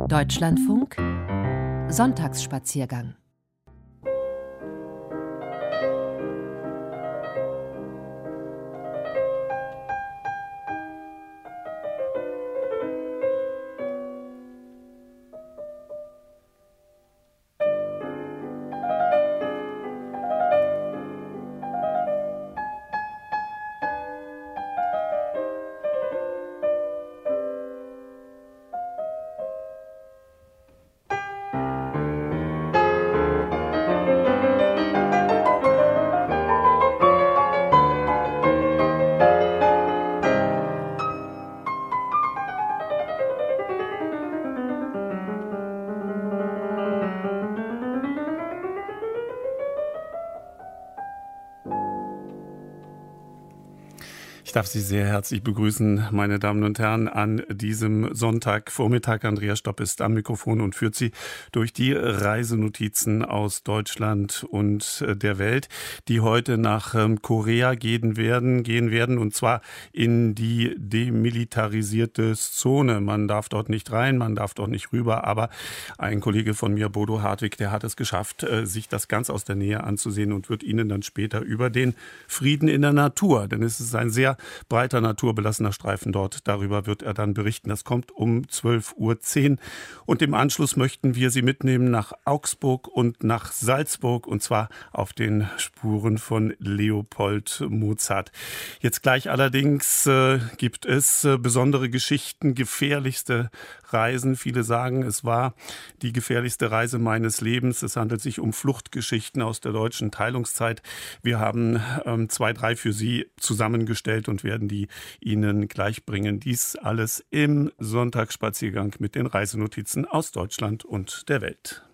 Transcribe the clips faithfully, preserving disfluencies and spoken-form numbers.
Deutschlandfunk Sonntagsspaziergang. Ich darf Sie sehr herzlich begrüßen, meine Damen und Herren, an diesem Sonntagvormittag. Andreas Stopp ist am Mikrofon und führt Sie durch die Reisenotizen aus Deutschland und der Welt, die heute nach Korea gehen werden, gehen werden, und zwar in die demilitarisierte Zone. Man darf dort nicht rein, man darf dort nicht rüber, aber ein Kollege von mir, Bodo Hartwig, der hat es geschafft, sich das ganz aus der Nähe anzusehen und wird Ihnen dann später über den Frieden in der Natur, denn es ist ein sehr breiter, naturbelassener Streifen dort. Darüber wird er dann berichten. Das kommt um zwölf Uhr zehn. Und im Anschluss möchten wir Sie mitnehmen nach Augsburg und nach Salzburg, und zwar auf den Spuren von Leopold Mozart. Jetzt gleich allerdings äh, gibt es äh, besondere Geschichten, gefährlichste Reisen. Viele sagen, es war die gefährlichste Reise meines Lebens. Es handelt sich um Fluchtgeschichten aus der deutschen Teilungszeit. Wir haben ähm, zwei, drei für Sie zusammengestellt und werden die Ihnen gleich bringen. Dies alles im Sonntagsspaziergang mit den Reisenotizen aus Deutschland und der Welt.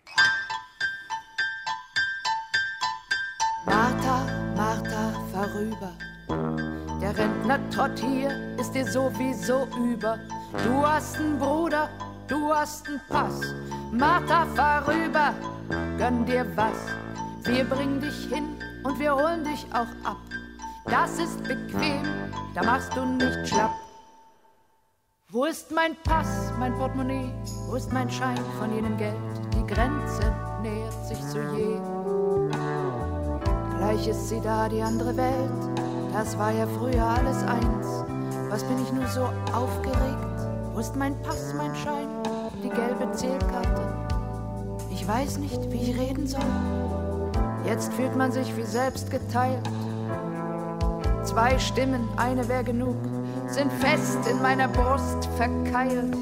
Martha, Martha, vorüber. Der Rentner-Trott hier ist dir sowieso über. Du hast einen Bruder, du hast einen Pass. Martha, vorüber, gönn dir was. Wir bringen dich hin und wir holen dich auch ab. Das ist bequem, da machst du nicht schlapp. Wo ist mein Pass, mein Portemonnaie? Wo ist mein Schein von jenem Geld? Die Grenze nähert sich zu je. Gleich ist sie da, die andere Welt. Das war ja früher alles eins. Was bin ich nur so aufgeregt? Wo ist mein Pass, mein Schein? Die gelbe Zählkarte. Ich weiß nicht, wie ich reden soll. Jetzt fühlt man sich wie selbst geteilt. Zwei Stimmen, eine wär genug, sind fest in meiner Brust verkeilt.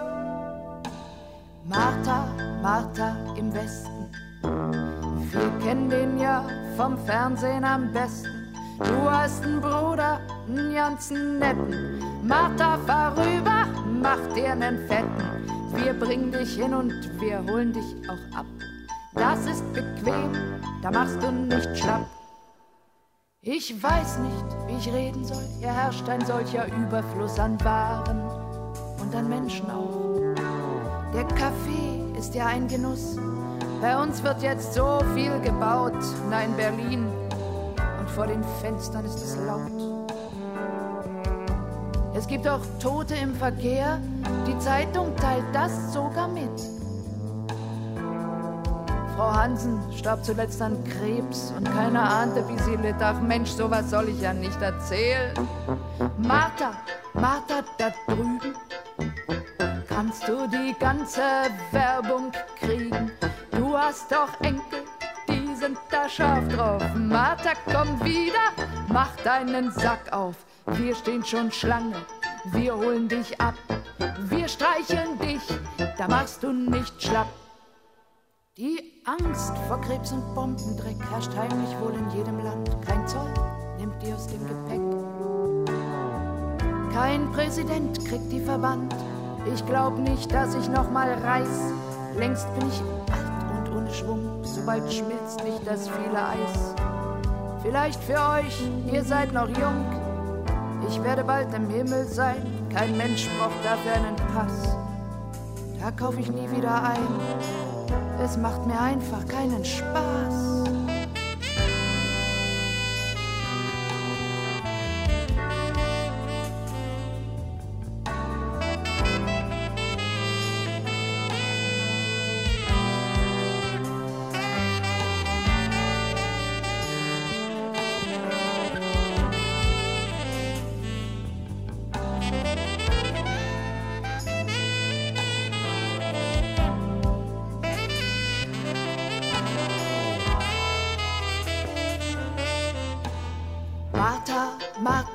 Martha, Martha im Westen, wir kennen den ja vom Fernsehen am besten. Du hast einen Bruder, einen ganzen netten. Martha, fahr rüber, mach dir nen fetten. Wir bringen dich hin und wir holen dich auch ab. Das ist bequem, da machst du nicht schlapp. Ich weiß nicht, wie ich reden soll. Hier herrscht ein solcher Überfluss an Waren und an Menschen auch. Der Kaffee ist ja ein Genuss. Bei uns wird jetzt so viel gebaut. Na, in Berlin. Und vor den Fenstern ist es laut. Es gibt auch Tote im Verkehr. Die Zeitung teilt das sogar mit. Frau Hansen starb zuletzt an Krebs und keiner ahnte, wie sie litt. Ach Mensch, sowas soll ich ja nicht erzählen. Martha, Martha, da drüben, kannst du die ganze Werbung kriegen? Du hast doch Enkel, die sind da scharf drauf. Martha, komm wieder, mach deinen Sack auf. Wir stehen schon Schlange, wir holen dich ab. Wir streicheln dich, da machst du nicht schlapp. Die Angst vor Krebs und Bombendreck herrscht heimlich wohl in jedem Land. Kein Zoll nimmt die aus dem Gepäck. Kein Präsident kriegt die verbannt. Ich glaub nicht, dass ich noch mal reiß. Längst bin ich alt und ohne Schwung. Sobald schmilzt nicht das viele Eis. Vielleicht für euch, ihr seid noch jung. Ich werde bald im Himmel sein. Kein Mensch braucht dafür einen Pass. Da kauf ich nie wieder ein. Es macht mir einfach keinen Spaß.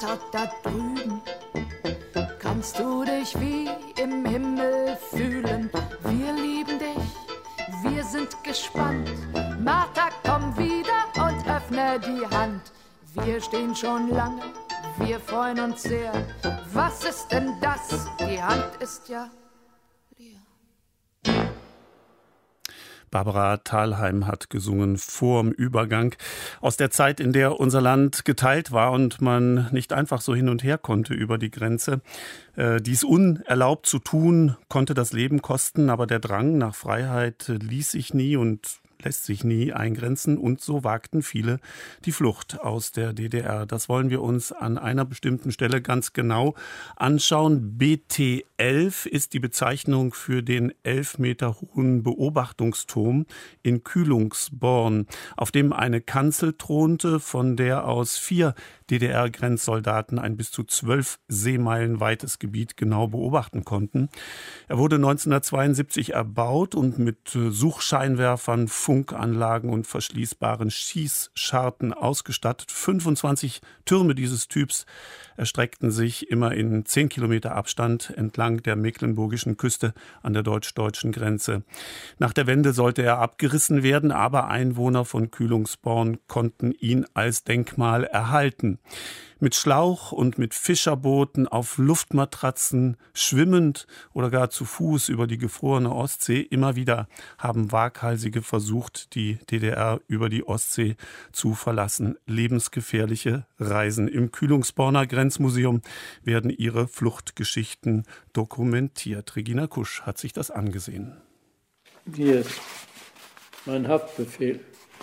Martha da drüben. Kannst du dich wie im Himmel fühlen? Wir lieben dich, wir sind gespannt. Martha, komm wieder und öffne die Hand. Wir stehen schon lange, wir freuen uns sehr. Was ist denn das? Die Hand ist ja leer. Barbara Thalheim hat gesungen vorm Übergang aus der Zeit, in der unser Land geteilt war und man nicht einfach so hin und her konnte über die Grenze. Äh, dies unerlaubt zu tun, konnte das Leben kosten, aber der Drang nach Freiheit ließ sich nie und lässt sich nie eingrenzen und so wagten viele die Flucht aus der D D R. Das wollen wir uns an einer bestimmten Stelle ganz genau anschauen. B T elf ist die Bezeichnung für den elf Meter hohen Beobachtungsturm in Kühlungsborn, auf dem eine Kanzel thronte, von der aus vier D D R-Grenzsoldaten ein bis zu zwölf Seemeilen weites Gebiet genau beobachten konnten. Er wurde neunzehnhundertzweiundsiebzig erbaut und mit Suchscheinwerfern, Funkanlagen und verschließbaren Schießscharten ausgestattet. fünfundzwanzig Türme dieses Typs erstreckten sich immer in zehn Kilometer Abstand entlang der mecklenburgischen Küste an der deutsch-deutschen Grenze. Nach der Wende sollte er abgerissen werden, aber Einwohner von Kühlungsborn konnten ihn als Denkmal erhalten. Mit Schlauch und mit Fischerbooten auf Luftmatratzen, schwimmend oder gar zu Fuß über die gefrorene Ostsee. Immer wieder haben Waghalsige versucht, die D D R über die Ostsee zu verlassen. Lebensgefährliche Reisen. Im Kühlungsborner Grenzmuseum werden ihre Fluchtgeschichten dokumentiert. Regina Kusch hat sich das angesehen. Hier ist mein Haftbefehl.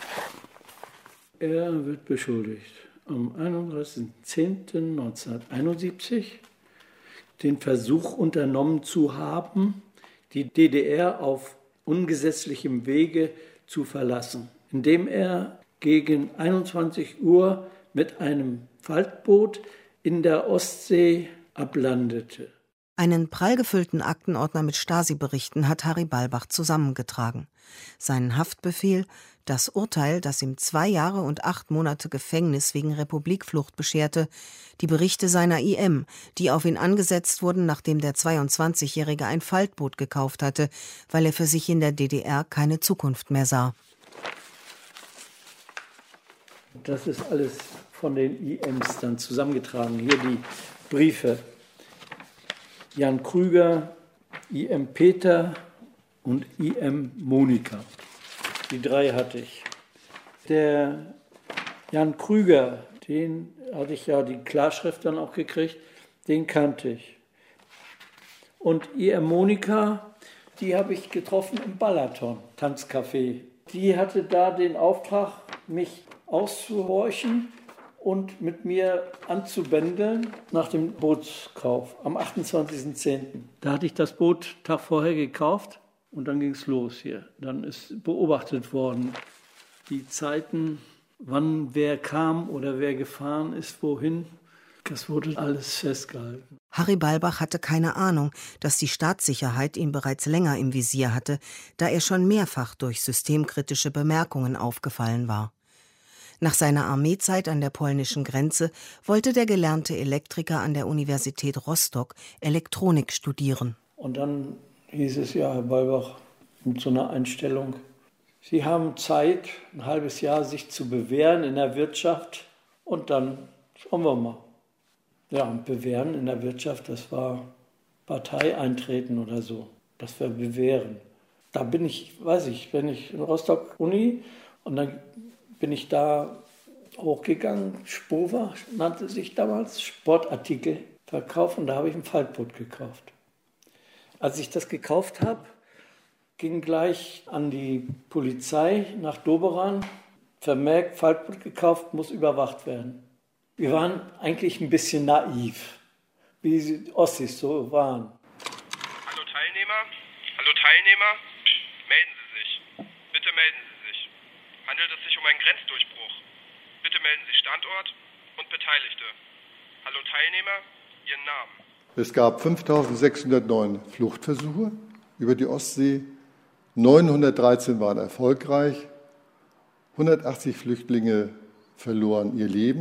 Er wird beschuldigt, am einunddreißigsten zehnten neunzehnhunderteinundsiebzig den Versuch unternommen zu haben, die D D R auf ungesetzlichem Wege zu verlassen, indem er gegen einundzwanzig Uhr mit einem Faltboot in der Ostsee ablandete. Einen prall gefüllten Aktenordner mit Stasi-Berichten hat Harry Ballbach zusammengetragen. Seinen Haftbefehl, das Urteil, das ihm zwei Jahre und acht Monate Gefängnis wegen Republikflucht bescherte, die Berichte seiner I M, die auf ihn angesetzt wurden, nachdem der zweiundzwanzigjährige ein Faltboot gekauft hatte, weil er für sich in der D D R keine Zukunft mehr sah. Das ist alles von den I Ms dann zusammengetragen. Hier die Briefe. Jan Krüger, I M Peter und I M Monika. Die drei hatte ich. Der Jan Krüger, den hatte ich ja die Klarschrift dann auch gekriegt, den kannte ich. Und I M Monika, die habe ich getroffen im Balaton, Tanzcafé. Die hatte da den Auftrag, mich auszuhorchen und mit mir anzubändeln nach dem Bootskauf am achtundzwanzigsten zehnten Da hatte ich das Boot Tag vorher gekauft und dann ging es los hier. Dann ist beobachtet worden, die Zeiten, wann wer kam oder wer gefahren ist, wohin. Das wurde alles festgehalten. Harry Ballbach hatte keine Ahnung, dass die Staatssicherheit ihn bereits länger im Visier hatte, da er schon mehrfach durch systemkritische Bemerkungen aufgefallen war. Nach seiner Armeezeit an der polnischen Grenze wollte der gelernte Elektriker an der Universität Rostock Elektronik studieren. Und dann hieß es, ja, Herr Ballbach, mit so einer Einstellung, Sie haben Zeit, ein halbes Jahr sich zu bewähren in der Wirtschaft und dann schauen wir mal. Ja, und bewähren in der Wirtschaft, das war Partei eintreten oder so, das war bewähren. Da bin ich, weiß ich, bin ich in Rostock Uni und dann bin ich da hochgegangen, Spova nannte sich damals, Sportartikel verkauft und da habe ich ein Faltboot gekauft. Als ich das gekauft habe, ging gleich an die Polizei nach Doberan, vermerkt, Faltboot gekauft, muss überwacht werden. Wir waren eigentlich ein bisschen naiv, wie die Ossis so waren. Hallo Teilnehmer, hallo Teilnehmer, melden Sie sich, bitte melden Sie sich. Handelt es sich um einen Grenzdurchbruch? Bitte melden Sie Standort und Beteiligte. Hallo Teilnehmer, Ihren Namen. Es gab fünftausendsechshundertneun Fluchtversuche über die Ostsee. neunhundertdreizehn waren erfolgreich. hundertachtzig Flüchtlinge verloren ihr Leben.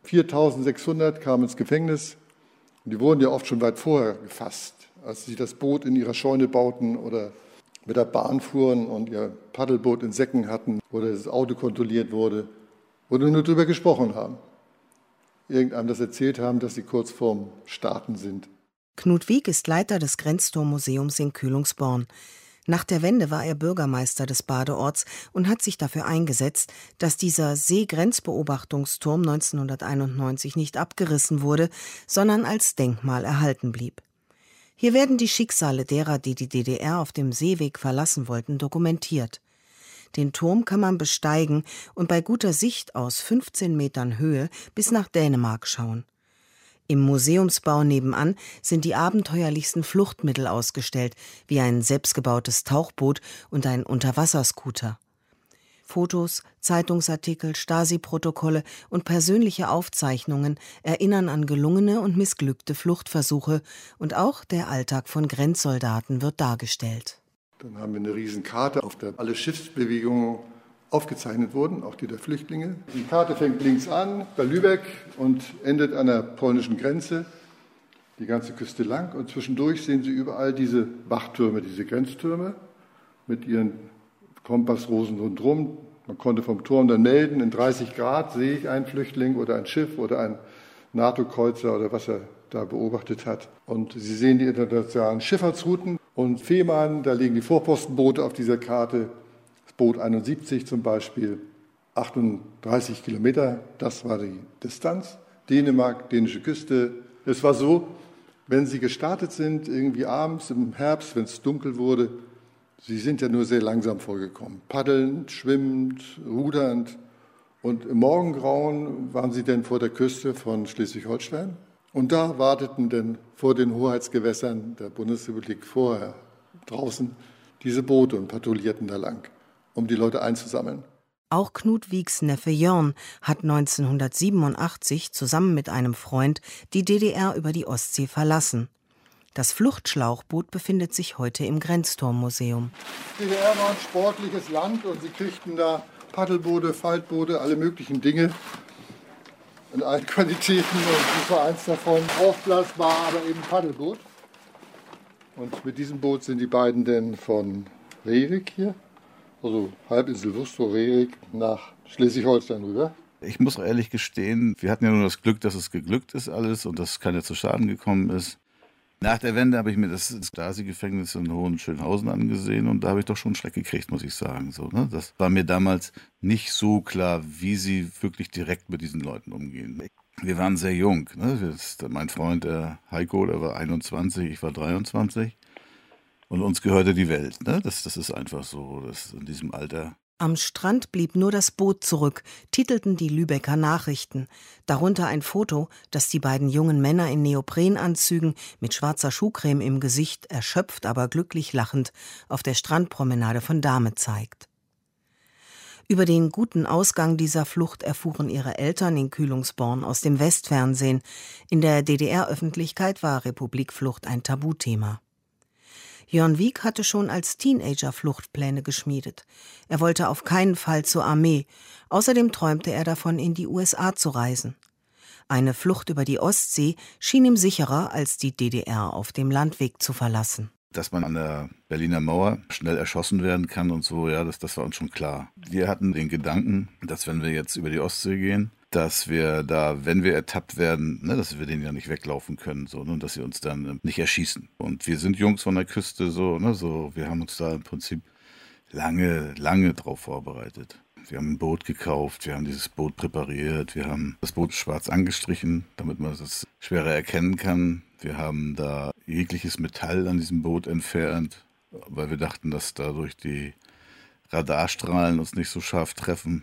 viertausendsechshundert kamen ins Gefängnis und die wurden ja oft schon weit vorher gefasst, als sie das Boot in ihrer Scheune bauten oder mit der Bahn fuhren und ihr Paddelboot in Säcken hatten oder das Auto kontrolliert wurde, wo wir nur darüber gesprochen haben. Irgendeinem das erzählt haben, dass sie kurz vorm Starten sind. Knut Wieck ist Leiter des Grenztormuseums in Kühlungsborn. Nach der Wende war er Bürgermeister des Badeorts und hat sich dafür eingesetzt, dass dieser Seegrenzbeobachtungsturm neunzehnhunderteinundneunzig nicht abgerissen wurde, sondern als Denkmal erhalten blieb. Hier werden die Schicksale derer, die die D D R auf dem Seeweg verlassen wollten, dokumentiert. Den Turm kann man besteigen und bei guter Sicht aus fünfzehn Metern Höhe bis nach Dänemark schauen. Im Museumsbau nebenan sind die abenteuerlichsten Fluchtmittel ausgestellt, wie ein selbstgebautes Tauchboot und ein Unterwasserscooter. Fotos, Zeitungsartikel, Stasi-Protokolle und persönliche Aufzeichnungen erinnern an gelungene und missglückte Fluchtversuche, und auch der Alltag von Grenzsoldaten wird dargestellt. Dann haben wir eine Riesenkarte, auf der alle Schiffsbewegungen aufgezeichnet wurden, auch die der Flüchtlinge. Die Karte fängt links an, bei Lübeck, und endet an der polnischen Grenze, die ganze Küste lang. Und zwischendurch sehen Sie überall diese Wachtürme, diese Grenztürme mit ihren Kompassrosen rundherum. Man konnte vom Turm dann melden, in dreißig Grad sehe ich einen Flüchtling oder ein Schiff oder ein NATO-Kreuzer oder was er da beobachtet hat. Und Sie sehen die internationalen Schifffahrtsrouten und Fehmarn, da liegen die Vorpostenboote auf dieser Karte. Boot einundsiebzig zum Beispiel, achtunddreißig Kilometer, das war die Distanz. Dänemark, dänische Küste. Es war so, wenn Sie gestartet sind, irgendwie abends im Herbst, wenn es dunkel wurde, Sie sind ja nur sehr langsam vorgekommen. Paddelnd, schwimmend, rudernd. Und im Morgengrauen waren Sie dann vor der Küste von Schleswig-Holstein. Und da warteten dann vor den Hoheitsgewässern der Bundesrepublik vorher draußen diese Boote und patrouillierten da lang, um die Leute einzusammeln. Auch Knut Wiecks Neffe Jörn hat neunzehnhundertsiebenundachtzig zusammen mit einem Freund die D D R über die Ostsee verlassen. Das Fluchtschlauchboot befindet sich heute im Grenztormuseum. Die D D R war ein sportliches Land und sie kriegten da Paddelboote, Faltboote, alle möglichen Dinge in allen Qualitäten. Und das war eins davon, aufblasbar, aber eben Paddelboot. Und mit diesem Boot sind die beiden dann von Rerik hier, also Halbinsel Wustrow, Rerik, nach Schleswig-Holstein rüber. Ich muss ehrlich gestehen, wir hatten ja nur das Glück, dass es geglückt ist alles und dass keiner zu Schaden gekommen ist. Nach der Wende habe ich mir das Stasi-Gefängnis in Hohenschönhausen angesehen und da habe ich doch schon Schreck gekriegt, muss ich sagen. So, ne? Das war mir damals nicht so klar, wie sie wirklich direkt mit diesen Leuten umgehen. Wir waren sehr jung. Ne? Mein Freund, der Heiko, der war einundzwanzig, ich war dreiundzwanzig. Und uns gehörte die Welt. Ne? Das, das ist einfach so, das in diesem Alter. Am Strand blieb nur das Boot zurück, titelten die Lübecker Nachrichten. Darunter ein Foto, das die beiden jungen Männer in Neoprenanzügen mit schwarzer Schuhcreme im Gesicht, erschöpft, aber glücklich lachend, auf der Strandpromenade von Dahme zeigt. Über den guten Ausgang dieser Flucht erfuhren ihre Eltern in Kühlungsborn aus dem Westfernsehen. In der D D R-Öffentlichkeit war Republikflucht ein Tabuthema. Jörn Wieck hatte schon als Teenager Fluchtpläne geschmiedet. Er wollte auf keinen Fall zur Armee. Außerdem träumte er davon, in die U S A zu reisen. Eine Flucht über die Ostsee schien ihm sicherer, als die D D R auf dem Landweg zu verlassen. Dass man an der Berliner Mauer schnell erschossen werden kann und so, ja, das, das war uns schon klar. Wir hatten den Gedanken, dass wenn wir jetzt über die Ostsee gehen, dass wir da, wenn wir ertappt werden, ne, dass wir denen ja nicht weglaufen können, so, ne, und dass sie uns dann äh, nicht erschießen. Und wir sind Jungs von der Küste, so, ne, so, wir haben uns da im Prinzip lange, lange drauf vorbereitet. Wir haben ein Boot gekauft, wir haben dieses Boot präpariert, wir haben das Boot schwarz angestrichen, damit man das schwerer erkennen kann. Wir haben da jegliches Metall an diesem Boot entfernt, weil wir dachten, dass dadurch die Radarstrahlen uns nicht so scharf treffen.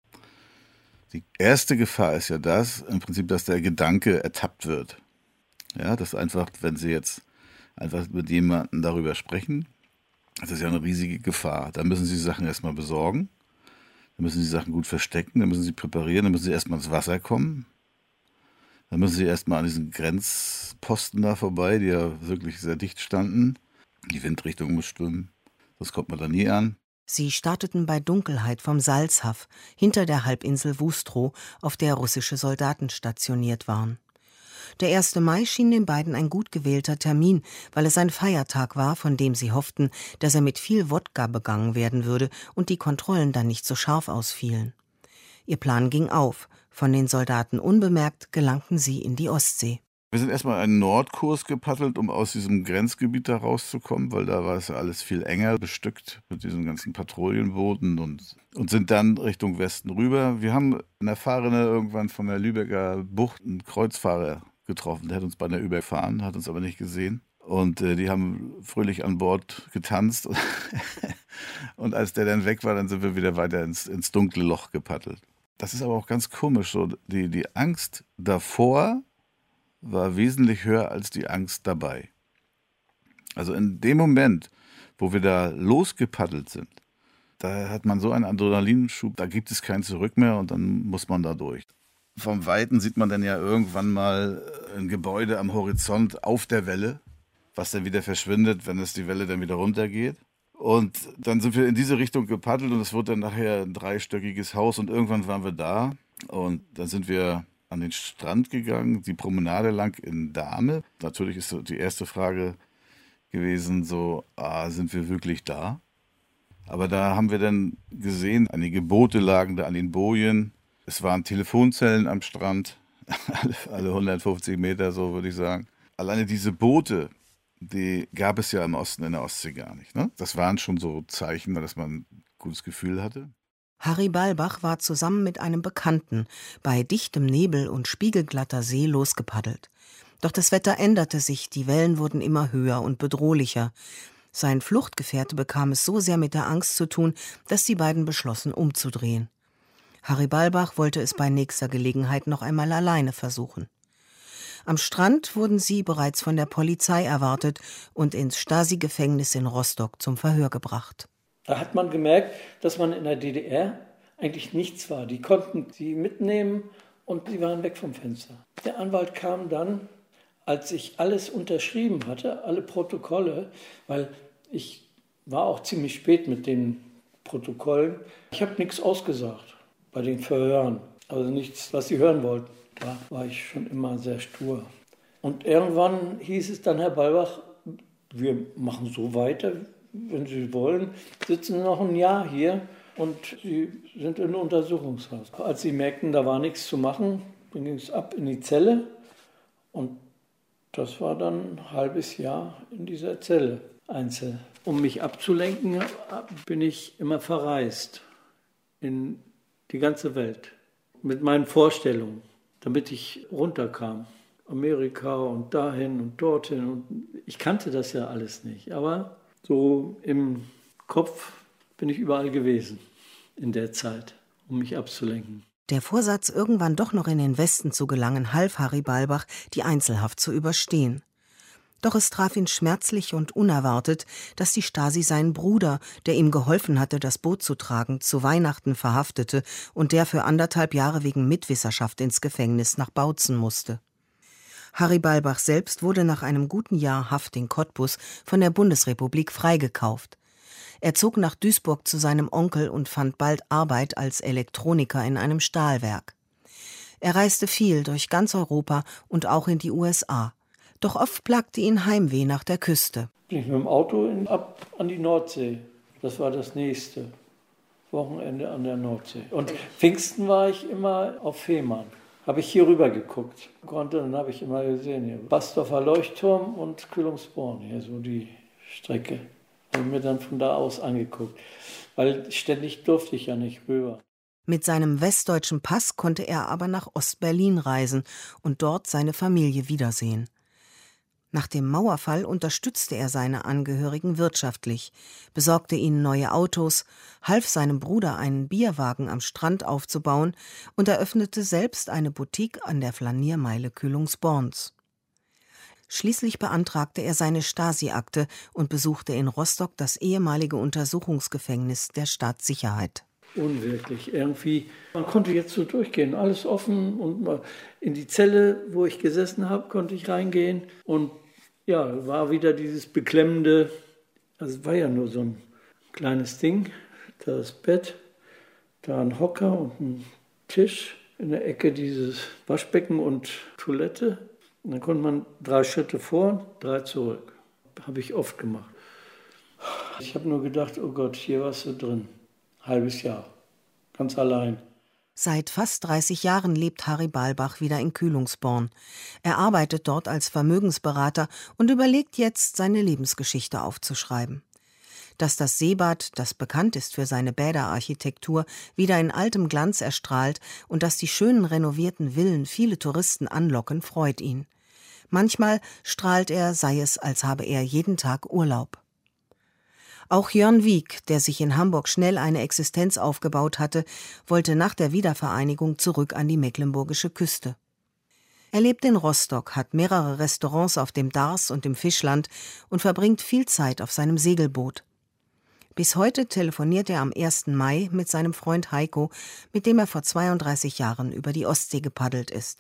Die erste Gefahr ist ja das, im Prinzip, dass der Gedanke ertappt wird. Ja, dass einfach, wenn Sie jetzt einfach mit jemandem darüber sprechen, das ist ja eine riesige Gefahr. Da müssen Sie Sachen erstmal besorgen, da müssen Sie Sachen gut verstecken, da müssen Sie präparieren, da müssen Sie erstmal ins Wasser kommen. Da müssen Sie erstmal an diesen Grenzposten da vorbei, die ja wirklich sehr dicht standen. Die Windrichtung muss stimmen, das kommt man da nie an. Sie starteten bei Dunkelheit vom Salzhaff hinter der Halbinsel Wustrow, auf der russische Soldaten stationiert waren. Der erste Mai schien den beiden ein gut gewählter Termin, weil es ein Feiertag war, von dem sie hofften, dass er mit viel Wodka begangen werden würde und die Kontrollen dann nicht so scharf ausfielen. Ihr Plan ging auf. Von den Soldaten unbemerkt gelangten sie in die Ostsee. Wir sind erstmal einen Nordkurs gepaddelt, um aus diesem Grenzgebiet da rauszukommen, weil da war es ja alles viel enger bestückt mit diesen ganzen Patrouillenbooten und, und sind dann Richtung Westen rüber. Wir haben in der Fahrrinne irgendwann von der Lübecker Bucht einen Kreuzfahrer getroffen. Der hat uns beinahe überfahren, hat uns aber nicht gesehen. Und äh, die haben fröhlich an Bord getanzt. Und als der dann weg war, dann sind wir wieder weiter ins, ins dunkle Loch gepaddelt. Das ist aber auch ganz komisch. So. Die, die Angst davor war wesentlich höher als die Angst dabei. Also in dem Moment, wo wir da losgepaddelt sind, da hat man so einen Adrenalinschub, da gibt es kein Zurück mehr und dann muss man da durch. Vom Weiten sieht man dann ja irgendwann mal ein Gebäude am Horizont auf der Welle, was dann wieder verschwindet, wenn es die Welle dann wieder runtergeht. Und dann sind wir in diese Richtung gepaddelt und es wurde dann nachher ein dreistöckiges Haus und irgendwann waren wir da und dann sind wir an den Strand gegangen, die Promenade lang in Dahme. Natürlich ist so die erste Frage gewesen, so, ah, sind wir wirklich da? Aber da haben wir dann gesehen, einige Boote lagen da an den Bojen. Es waren Telefonzellen am Strand, alle, alle hundertfünfzig Meter, so würde ich sagen. Alleine diese Boote, die gab es ja im Osten in der Ostsee gar nicht. Ne? Das waren schon so Zeichen, dass man ein gutes Gefühl hatte. Harry Balbach war zusammen mit einem Bekannten bei dichtem Nebel und spiegelglatter See losgepaddelt. Doch das Wetter änderte sich, die Wellen wurden immer höher und bedrohlicher. Sein Fluchtgefährte bekam es so sehr mit der Angst zu tun, dass die beiden beschlossen, umzudrehen. Harry Balbach wollte es bei nächster Gelegenheit noch einmal alleine versuchen. Am Strand wurden sie bereits von der Polizei erwartet und ins Stasi-Gefängnis in Rostock zum Verhör gebracht. Da hat man gemerkt, dass man in der D D R eigentlich nichts war. Die konnten sie mitnehmen und sie waren weg vom Fenster. Der Anwalt kam dann, als ich alles unterschrieben hatte, alle Protokolle, weil ich war auch ziemlich spät mit den Protokollen. Ich habe nichts ausgesagt bei den Verhören, also nichts, was sie hören wollten. Da war ich schon immer sehr stur. Und irgendwann hieß es dann, Herr Balbach, wir machen so weiter, wenn Sie wollen, sitzen Sie noch ein Jahr hier und Sie sind in Untersuchungshaus. Als Sie merkten, da war nichts zu machen, dann ging es ab in die Zelle und das war dann ein halbes Jahr in dieser Zelle einzeln. Um mich abzulenken, bin ich immer verreist in die ganze Welt mit meinen Vorstellungen, damit ich runterkam. Amerika und dahin und dorthin. Und ich kannte das ja alles nicht, aber so im Kopf bin ich überall gewesen in der Zeit, um mich abzulenken. Der Vorsatz, irgendwann doch noch in den Westen zu gelangen, half Harry Balbach, die Einzelhaft zu überstehen. Doch es traf ihn schmerzlich und unerwartet, dass die Stasi seinen Bruder, der ihm geholfen hatte, das Boot zu tragen, zu Weihnachten verhaftete und der für anderthalb Jahre wegen Mitwisserschaft ins Gefängnis nach Bautzen musste. Harry Balbach selbst wurde nach einem guten Jahr Haft in Cottbus von der Bundesrepublik freigekauft. Er zog nach Duisburg zu seinem Onkel und fand bald Arbeit als Elektroniker in einem Stahlwerk. Er reiste viel durch ganz Europa und auch in die U S A. Doch oft plagte ihn Heimweh nach der Küste. Bin ich mit dem Auto in, ab an die Nordsee. Das war das nächste Wochenende an der Nordsee. Und Pfingsten war ich immer auf Fehmarn. Habe ich hier rüber geguckt. Konnte, dann habe ich immer gesehen, hier Basdorfer Leuchtturm und Kühlungsborn, hier so die Strecke. Habe ich mir dann von da aus angeguckt, weil ständig durfte ich ja nicht rüber. Mit seinem westdeutschen Pass konnte er aber nach Ostberlin reisen und dort seine Familie wiedersehen. Nach dem Mauerfall unterstützte er seine Angehörigen wirtschaftlich, besorgte ihnen neue Autos, half seinem Bruder einen Bierwagen am Strand aufzubauen und eröffnete selbst eine Boutique an der Flaniermeile Kühlungsborns. Schließlich beantragte er seine Stasi-Akte und besuchte in Rostock das ehemalige Untersuchungsgefängnis der Staatssicherheit. Unwirklich, irgendwie. Man konnte jetzt so durchgehen, alles offen und mal in die Zelle, wo ich gesessen habe, konnte ich reingehen und ja, war wieder dieses beklemmende, also es war ja nur so ein kleines Ding, da das Bett, da ein Hocker und ein Tisch, in der Ecke dieses Waschbecken und Toilette. Und dann konnte man drei Schritte vor, drei zurück. Habe ich oft gemacht. Ich habe nur gedacht, oh Gott, hier warst du drin. Halbes Jahr, ganz allein. Seit fast dreißig Jahren lebt Harry Balbach wieder in Kühlungsborn. Er arbeitet dort als Vermögensberater und überlegt jetzt, seine Lebensgeschichte aufzuschreiben. Dass das Seebad, das bekannt ist für seine Bäderarchitektur, wieder in altem Glanz erstrahlt und dass die schönen renovierten Villen viele Touristen anlocken, freut ihn. Manchmal strahlt er, sei es, als habe er jeden Tag Urlaub. Auch Jörn Wieck, der sich in Hamburg schnell eine Existenz aufgebaut hatte, wollte nach der Wiedervereinigung zurück an die mecklenburgische Küste. Er lebt in Rostock, hat mehrere Restaurants auf dem Dars und im Fischland und verbringt viel Zeit auf seinem Segelboot. Bis heute telefoniert er am ersten Mai mit seinem Freund Heiko, mit dem er vor zweiunddreißig Jahren über die Ostsee gepaddelt ist.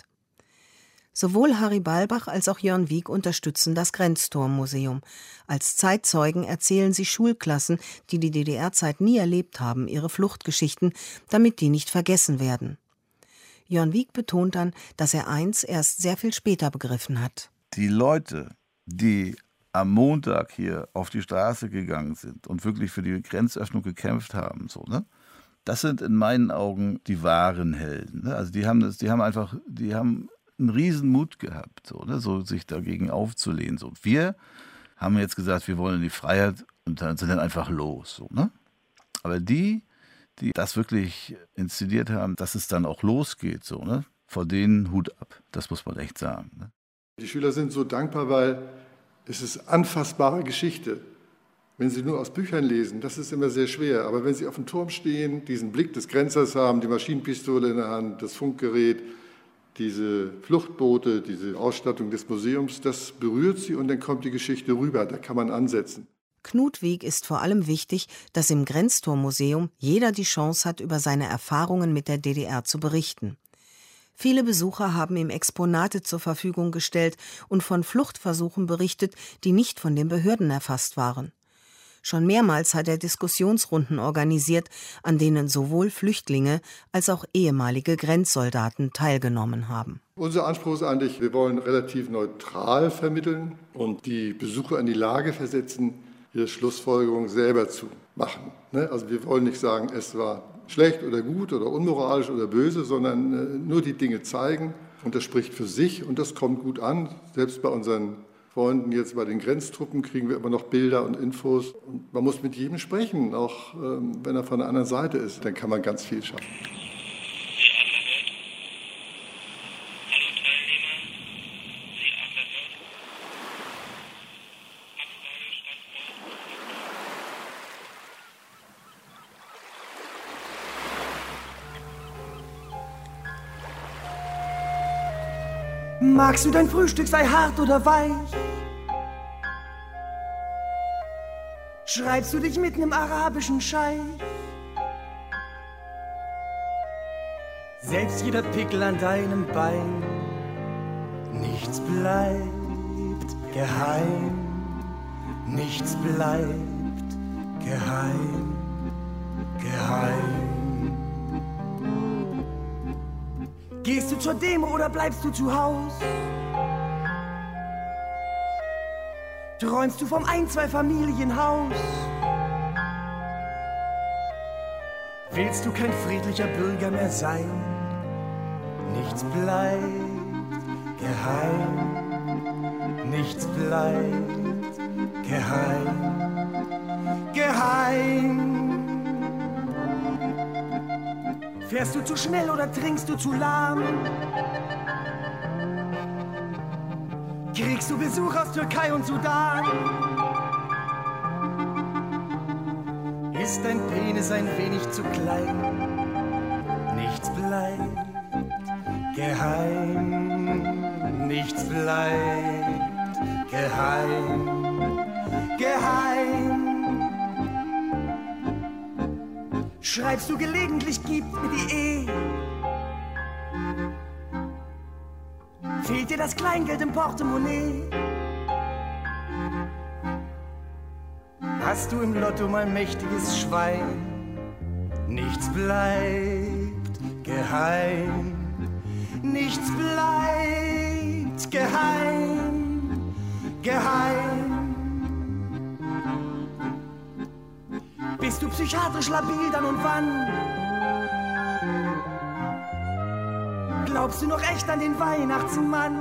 Sowohl Harry Balbach als auch Jörn Wieck unterstützen das Grenztormuseum. Als Zeitzeugen erzählen sie Schulklassen, die die D D R-Zeit nie erlebt haben, ihre Fluchtgeschichten, damit die nicht vergessen werden. Jörn Wieck betont dann, dass er eins erst sehr viel später begriffen hat. Die Leute, die am Montag hier auf die Straße gegangen sind und wirklich für die Grenzöffnung gekämpft haben, so, ne? Das sind in meinen Augen die wahren Helden. Ne? Also die haben das, die haben einfach, die haben einen riesen Mut gehabt, so, ne? So sich dagegen aufzulehnen. So. Wir haben jetzt gesagt, wir wollen die Freiheit und dann sind dann einfach los. So, ne? Aber die, die das wirklich inszeniert haben, dass es dann auch losgeht, so, ne? Vor denen Hut ab. Das muss man echt sagen. Ne? Die Schüler sind so dankbar, weil es ist anfassbare Geschichte. Wenn sie nur aus Büchern lesen, das ist immer sehr schwer. Aber wenn sie auf dem Turm stehen, diesen Blick des Grenzers haben, die Maschinenpistole in der Hand, das Funkgerät, diese Fluchtboote, diese Ausstattung des Museums, das berührt sie und dann kommt die Geschichte rüber. Da kann man ansetzen. Knut Wieck ist vor allem wichtig, dass im Grenztormuseum jeder die Chance hat, über seine Erfahrungen mit der D D R zu berichten. Viele Besucher haben ihm Exponate zur Verfügung gestellt und von Fluchtversuchen berichtet, die nicht von den Behörden erfasst waren. Schon mehrmals hat er Diskussionsrunden organisiert, an denen sowohl Flüchtlinge als auch ehemalige Grenzsoldaten teilgenommen haben. Unser Anspruch ist eigentlich, wir wollen relativ neutral vermitteln und die Besucher in die Lage versetzen, ihre Schlussfolgerung selber zu machen. Also wir wollen nicht sagen, es war schlecht oder gut oder unmoralisch oder böse, sondern nur die Dinge zeigen. Und das spricht für sich und das kommt gut an. Selbst bei unseren Freunden jetzt bei den Grenztruppen kriegen wir immer noch Bilder und Infos. Und man muss mit jedem sprechen, auch ähm, wenn er von der anderen Seite ist. Dann kann man ganz viel schaffen. Magst du dein Frühstück sei hart oder weich? Schreibst du dich mitten im arabischen Scheich? Selbst jeder Pickel an deinem Bein, nichts bleibt geheim, nichts bleibt geheim, geheim. Gehst du zur Demo oder bleibst du zu Haus? Träumst du vom Ein-Zwei-Familienhaus? Willst du kein friedlicher Bürger mehr sein? Nichts bleibt geheim, nichts bleibt geheim, geheim. Fährst du zu schnell oder trinkst du zu lahm? Kriegst du Besuch aus Türkei und Sudan? Ist dein Penis ein wenig zu klein? Nichts bleibt geheim, nichts bleibt geheim, geheim. Schreibst du gelegentlich, gibt mir die E? Fehlt dir das Kleingeld im Portemonnaie? Hast du im Lotto mal mächtiges Schwein? Nichts bleibt geheim, nichts bleibt geheim, geheim. Bist du psychiatrisch labil, dann und wann? Glaubst du noch echt an den Weihnachtsmann?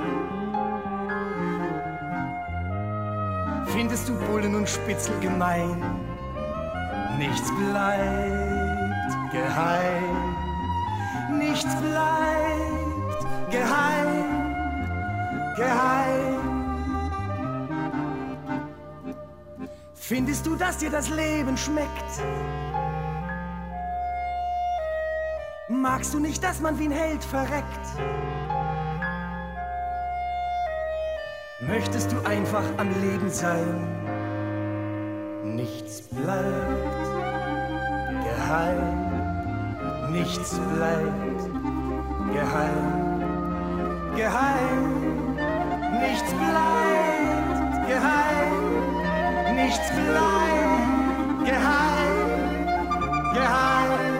Findest du Bullen und Spitzel gemein? Nichts bleibt geheim, nichts bleibt geheim, geheim. Findest du, dass dir das Leben schmeckt? Magst du nicht, dass man wie ein Held verreckt? Möchtest du einfach am Leben sein? Nichts bleibt geheim, nichts bleibt geheim, geheim, nichts bleibt geheim, nichts bleibt geheim, geheim.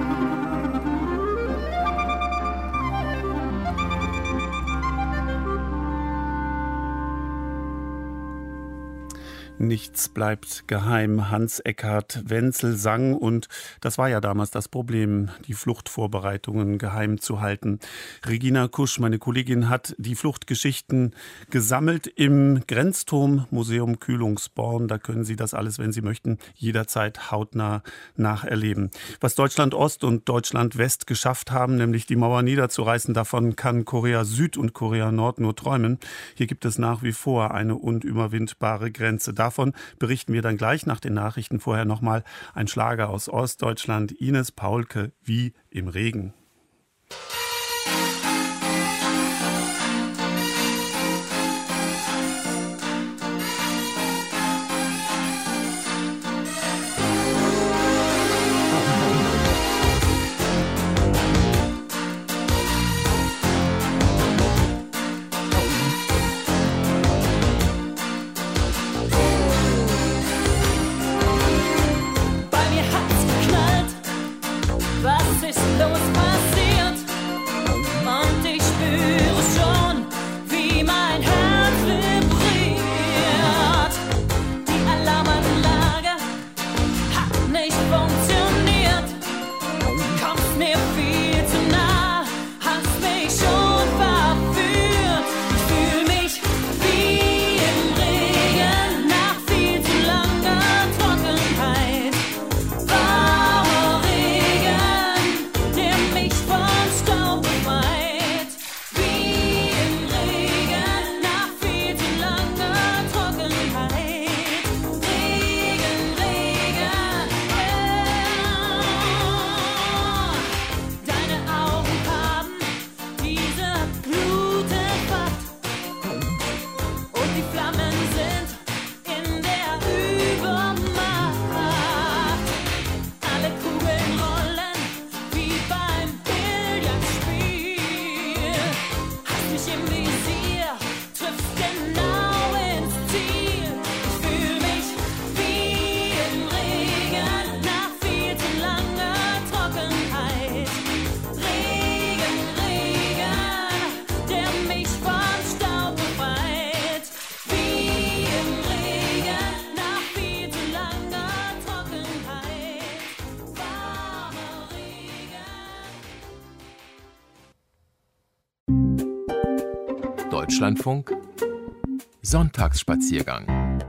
Nichts bleibt geheim. Hans-Eckhard Wenzel sang, und das war ja damals das Problem, die Fluchtvorbereitungen geheim zu halten. Regina Kusch, meine Kollegin, hat die Fluchtgeschichten gesammelt im Grenzturm Museum Kühlungsborn. Da können Sie das alles, wenn Sie möchten, jederzeit hautnah nacherleben. Was Deutschland Ost und Deutschland West geschafft haben, nämlich die Mauer niederzureißen, davon kann Korea Süd und Korea Nord nur träumen. Hier gibt es nach wie vor eine unüberwindbare Grenze. Davon berichten wir dann gleich nach den Nachrichten. Vorher nochmal ein Schlager aus Ostdeutschland. Ines Paulke, Wie im Regen. Deutschlandfunk Sonntagsspaziergang.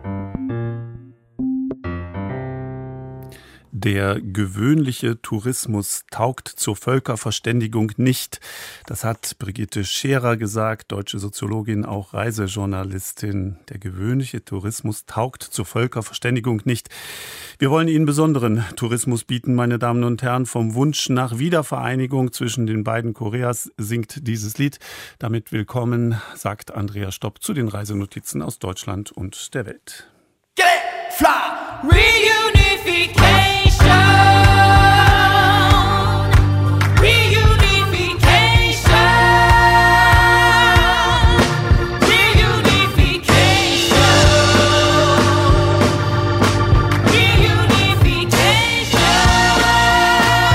Der gewöhnliche Tourismus taugt zur Völkerverständigung nicht. Das hat Brigitte Scherer gesagt, deutsche Soziologin, auch Reisejournalistin. Der gewöhnliche Tourismus taugt zur Völkerverständigung nicht. Wir wollen Ihnen besonderen Tourismus bieten, meine Damen und Herren. Vom Wunsch nach Wiedervereinigung zwischen den beiden Koreas singt dieses Lied. Damit willkommen, sagt Andrea Stopp zu den Reisenotizen aus Deutschland und der Welt. Get it, fly, reunification. Reunification.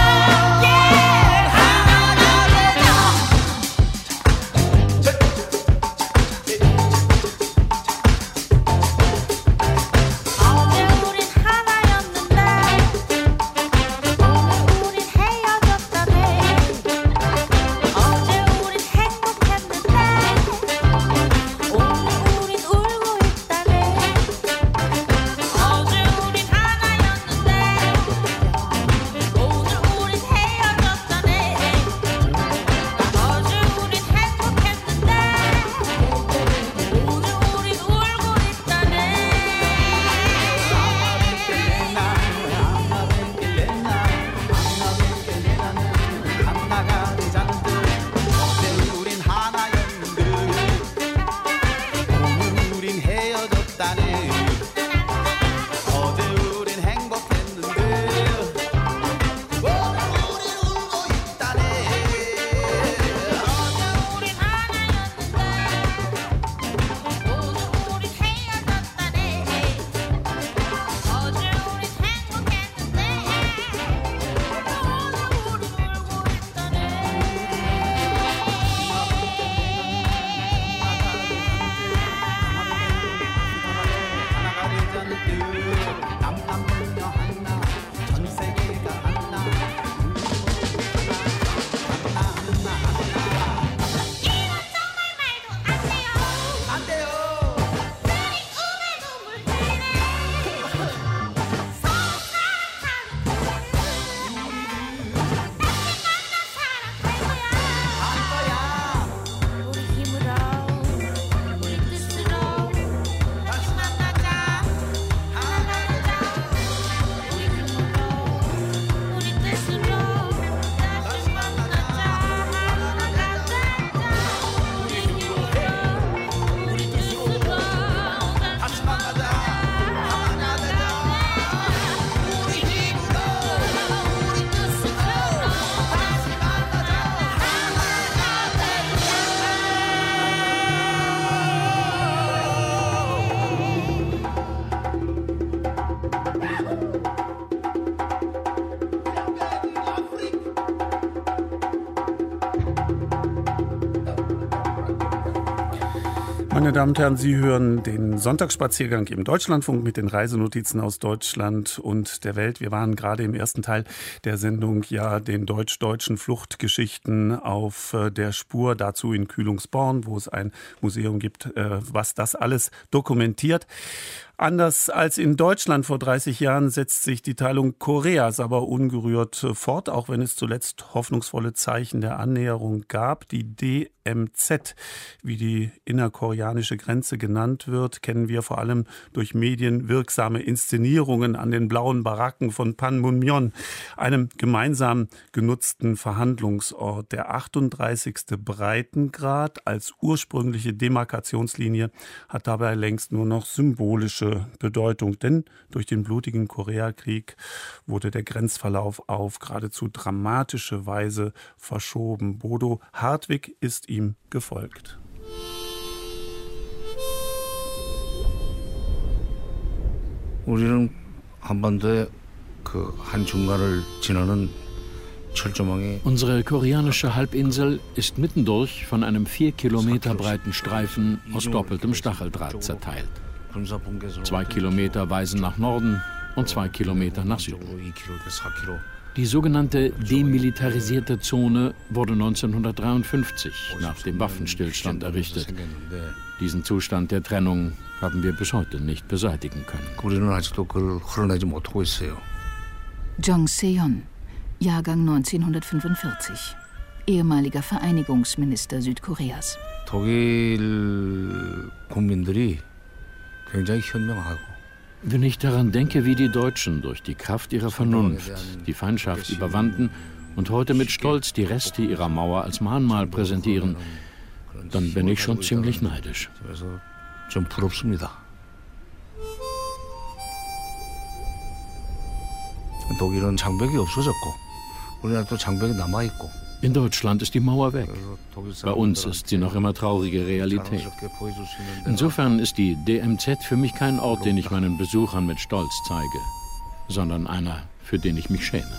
Meine Damen und Herren, Sie hören den Sonntagsspaziergang im Deutschlandfunk mit den Reisenotizen aus Deutschland und der Welt. Wir waren gerade im ersten Teil der Sendung ja den deutsch-deutschen Fluchtgeschichten auf der Spur, dazu in Kühlungsborn, wo es ein Museum gibt, was das alles dokumentiert. Anders als in Deutschland vor dreißig Jahren setzt sich die Teilung Koreas aber ungerührt fort, auch wenn es zuletzt hoffnungsvolle Zeichen der Annäherung gab. Die D M Z, wie die innerkoreanische Grenze genannt wird, kennen wir vor allem durch medienwirksame Inszenierungen an den blauen Baracken von Panmunjom, einem gemeinsam genutzten Verhandlungsort. Der achtunddreißigste Breitengrad als ursprüngliche Demarkationslinie hat dabei längst nur noch symbolische Bedeutung, denn durch den blutigen Koreakrieg wurde der Grenzverlauf auf geradezu dramatische Weise verschoben. Bodo Hartwig ist ihm gefolgt. 우리는 한반도의 그 한 중간을 지나는 Unsere koreanische Halbinsel ist mittendurch von einem vier Kilometer breiten Streifen aus doppeltem Stacheldraht zerteilt. Zwei Kilometer weisen nach Norden und zwei Kilometer nach Süden. Die sogenannte demilitarisierte Zone wurde neunzehnhundertdreiundfünfzig nach dem Waffenstillstand errichtet. Diesen Zustand der Trennung haben wir bis heute nicht beseitigen können. Jong Se-yeon, Jahrgang neunzehnhundertfünfundvierzig, ehemaliger Vereinigungsminister Südkoreas. Wenn ich daran denke, wie die Deutschen durch die Kraft ihrer Vernunft die Feindschaft überwanden und heute mit Stolz die Reste ihrer Mauer als Mahnmal präsentieren, dann bin ich schon ziemlich neidisch. In Deutschland ist die Mauer weg. Bei uns ist sie noch immer traurige Realität. Insofern ist die D M Z für mich kein Ort, den ich meinen Besuchern mit Stolz zeige, sondern einer, für den ich mich schäme.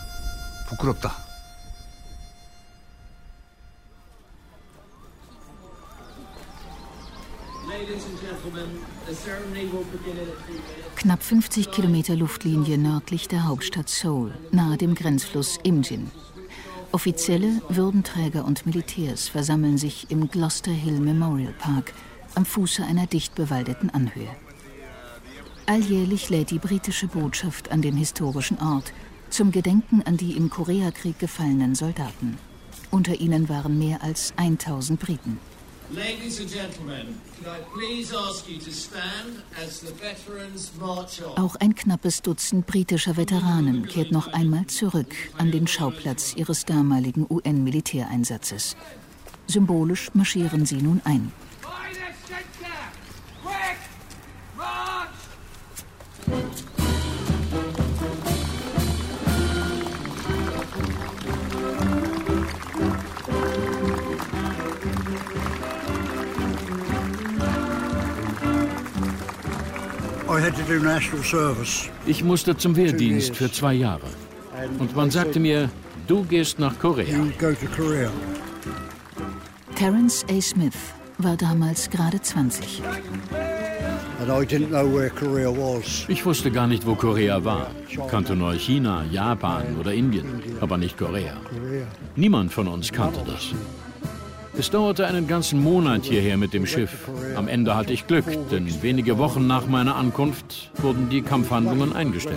Knapp fünfzig Kilometer Luftlinie nördlich der Hauptstadt Seoul, nahe dem Grenzfluss Imjin. Offizielle, Würdenträger und Militärs versammeln sich im Gloucester Hill Memorial Park am Fuße einer dicht bewaldeten Anhöhe. Alljährlich lädt die britische Botschaft an den historischen Ort zum Gedenken an die im Koreakrieg gefallenen Soldaten. Unter ihnen waren mehr als tausend Briten. Ladies and gentlemen, can I please ask you to stand as the veterans march on? Auch ein knappes Dutzend britischer Veteranen kehrt noch einmal zurück an den Schauplatz ihres damaligen U N-Militäreinsatzes. Symbolisch marschieren sie nun ein. Ich musste zum Wehrdienst für zwei Jahre. Und man sagte mir, du gehst nach Korea. Terence A. Smith war damals gerade zwanzig. Ich wusste gar nicht, wo Korea war. Kannte nur China, Japan oder Indien, aber nicht Korea. Niemand von uns kannte das. Es dauerte einen ganzen Monat hierher mit dem Schiff. Am Ende hatte ich Glück, denn wenige Wochen nach meiner Ankunft wurden die Kampfhandlungen eingestellt.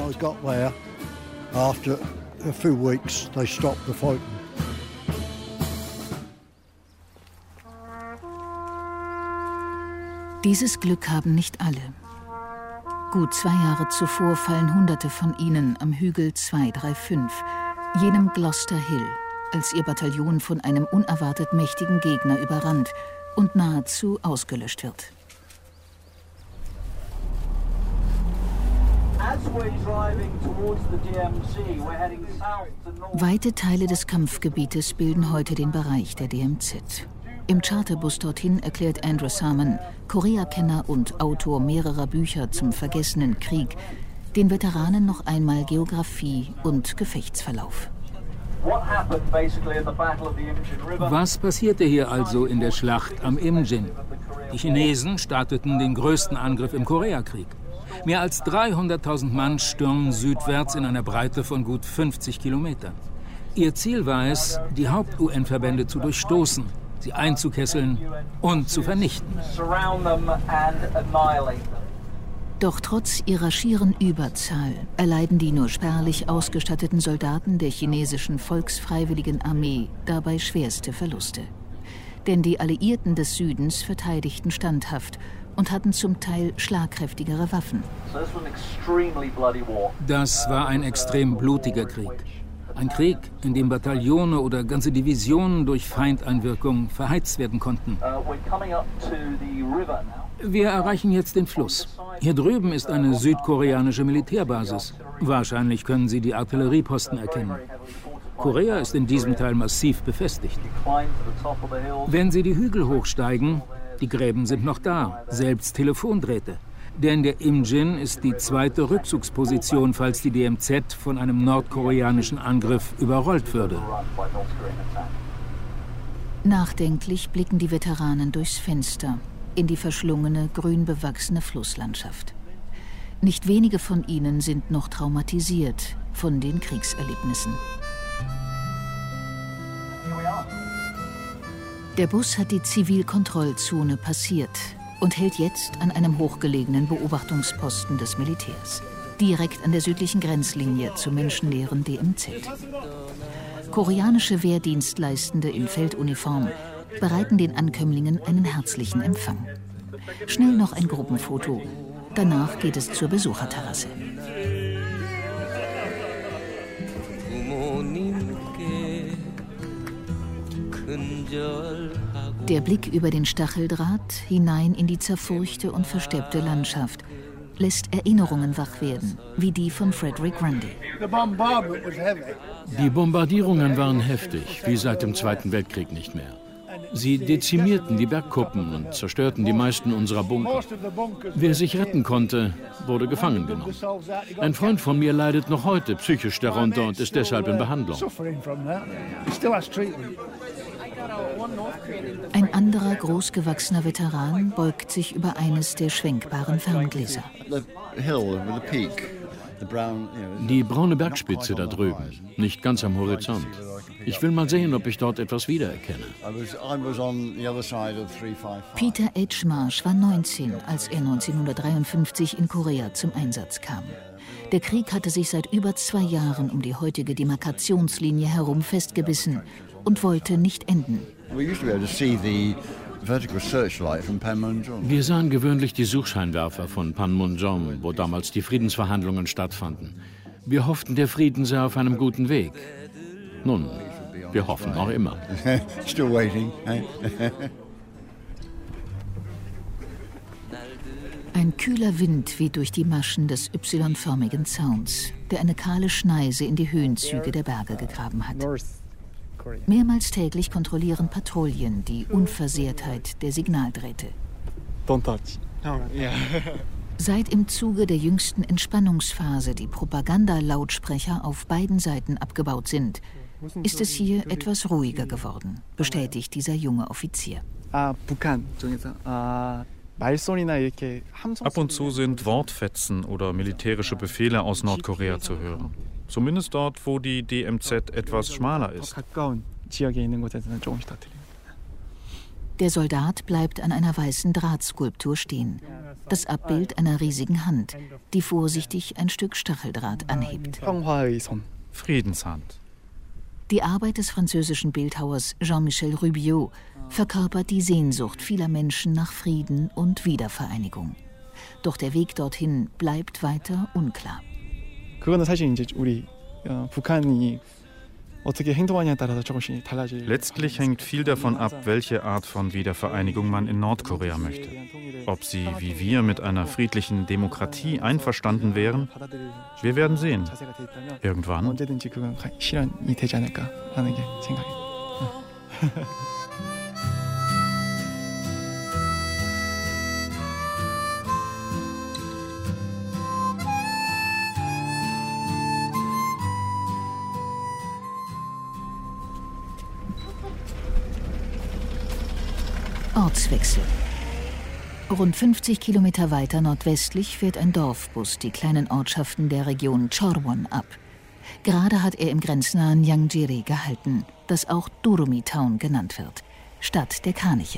Dieses Glück haben nicht alle. Gut zwei Jahre zuvor fallen Hunderte von ihnen am Hügel zwei drei fünf, jenem Gloucester Hill, als ihr Bataillon von einem unerwartet mächtigen Gegner überrannt und nahezu ausgelöscht wird. Weite Teile des Kampfgebietes bilden heute den Bereich der D M Z. Im Charterbus dorthin erklärt Andrew Salmon, Koreakenner und Autor mehrerer Bücher zum vergessenen Krieg, den Veteranen noch einmal Geografie und Gefechtsverlauf. Was passierte hier also in der Schlacht am Imjin? Die Chinesen starteten den größten Angriff im Koreakrieg. Mehr als dreihunderttausend Mann stürmen südwärts in einer Breite von gut fünfzig Kilometern. Ihr Ziel war es, die Haupt-U N-Verbände zu durchstoßen, sie einzukesseln und zu vernichten. Doch trotz ihrer schieren Überzahl erleiden die nur spärlich ausgestatteten Soldaten der chinesischen Volksfreiwilligen Armee dabei schwerste Verluste. Denn die Alliierten des Südens verteidigten standhaft und hatten zum Teil schlagkräftigere Waffen. Das war ein extrem blutiger Krieg. Ein Krieg, in dem Bataillone oder ganze Divisionen durch Feindeinwirkung verheizt werden konnten. Wir erreichen jetzt den Fluss. Hier drüben ist eine südkoreanische Militärbasis. Wahrscheinlich können Sie die Artillerieposten erkennen. Korea ist in diesem Teil massiv befestigt. Wenn Sie die Hügel hochsteigen, die Gräben sind noch da, selbst Telefondrähte. Denn der Imjin ist die zweite Rückzugsposition, falls die D M Z von einem nordkoreanischen Angriff überrollt würde. Nachdenklich blicken die Veteranen durchs Fenster in die verschlungene, grün bewachsene Flusslandschaft. Nicht wenige von ihnen sind noch traumatisiert von den Kriegserlebnissen. Der Bus hat die Zivilkontrollzone passiert und hält jetzt an einem hochgelegenen Beobachtungsposten des Militärs, direkt an der südlichen Grenzlinie zur menschenleeren D M Z. Koreanische Wehrdienstleistende in Felduniform bereiten den Ankömmlingen einen herzlichen Empfang. Schnell noch ein Gruppenfoto. Danach geht es zur Besucherterrasse. Der Blick über den Stacheldraht hinein in die zerfurchte und versteppte Landschaft lässt Erinnerungen wach werden, wie die von Frederick Grundy. Die Bombardierungen waren heftig, wie seit dem Zweiten Weltkrieg nicht mehr. Sie dezimierten die Bergkuppen und zerstörten die meisten unserer Bunker. Wer sich retten konnte, wurde gefangen genommen. Ein Freund von mir leidet noch heute psychisch darunter und ist deshalb in Behandlung. Ein anderer großgewachsener Veteran beugt sich über eines der schwenkbaren Ferngläser. Die braune Bergspitze da drüben, nicht ganz am Horizont. Ich will mal sehen, ob ich dort etwas wiedererkenne. Peter H. Marsh war neunzehn, als er neunzehnhundertdreiundfünfzig in Korea zum Einsatz kam. Der Krieg hatte sich seit über zwei Jahren um die heutige Demarkationslinie herum festgebissen und wollte nicht enden. Wir sahen gewöhnlich die Suchscheinwerfer von Panmunjom, wo damals die Friedensverhandlungen stattfanden. Wir hofften, der Frieden sei auf einem guten Weg. Nun, wir hoffen noch immer. Ein kühler Wind weht durch die Maschen des Y-förmigen Zauns, der eine kahle Schneise in die Höhenzüge der Berge gegraben hat. Mehrmals täglich kontrollieren Patrouillen die Unversehrtheit der Signaldrähte. Don't touch. Seit im Zuge der jüngsten Entspannungsphase die Propagandalautsprecher auf beiden Seiten abgebaut sind, ist es hier etwas ruhiger geworden, bestätigt dieser junge Offizier. Ab und zu sind Wortfetzen oder militärische Befehle aus Nordkorea zu hören. Zumindest dort, wo die D M Z etwas schmaler ist. Der Soldat bleibt an einer weißen Drahtskulptur stehen. Das Abbild einer riesigen Hand, die vorsichtig ein Stück Stacheldraht anhebt. Friedenshand. Die Arbeit des französischen Bildhauers Jean-Michel Rubiot verkörpert die Sehnsucht vieler Menschen nach Frieden und Wiedervereinigung. Doch der Weg dorthin bleibt weiter unklar. Letztlich hängt viel davon ab, welche Art von Wiedervereinigung man in Nordkorea möchte. Ob sie wie wir mit einer friedlichen Demokratie einverstanden wären, wir werden sehen. Irgendwann. Ortswechsel. Rund fünfzig Kilometer weiter nordwestlich fährt ein Dorfbus die kleinen Ortschaften der Region Chorwon ab. Gerade hat er im grenznahen Yangjiri gehalten, das auch Durumi Town genannt wird, Stadt der Kraniche.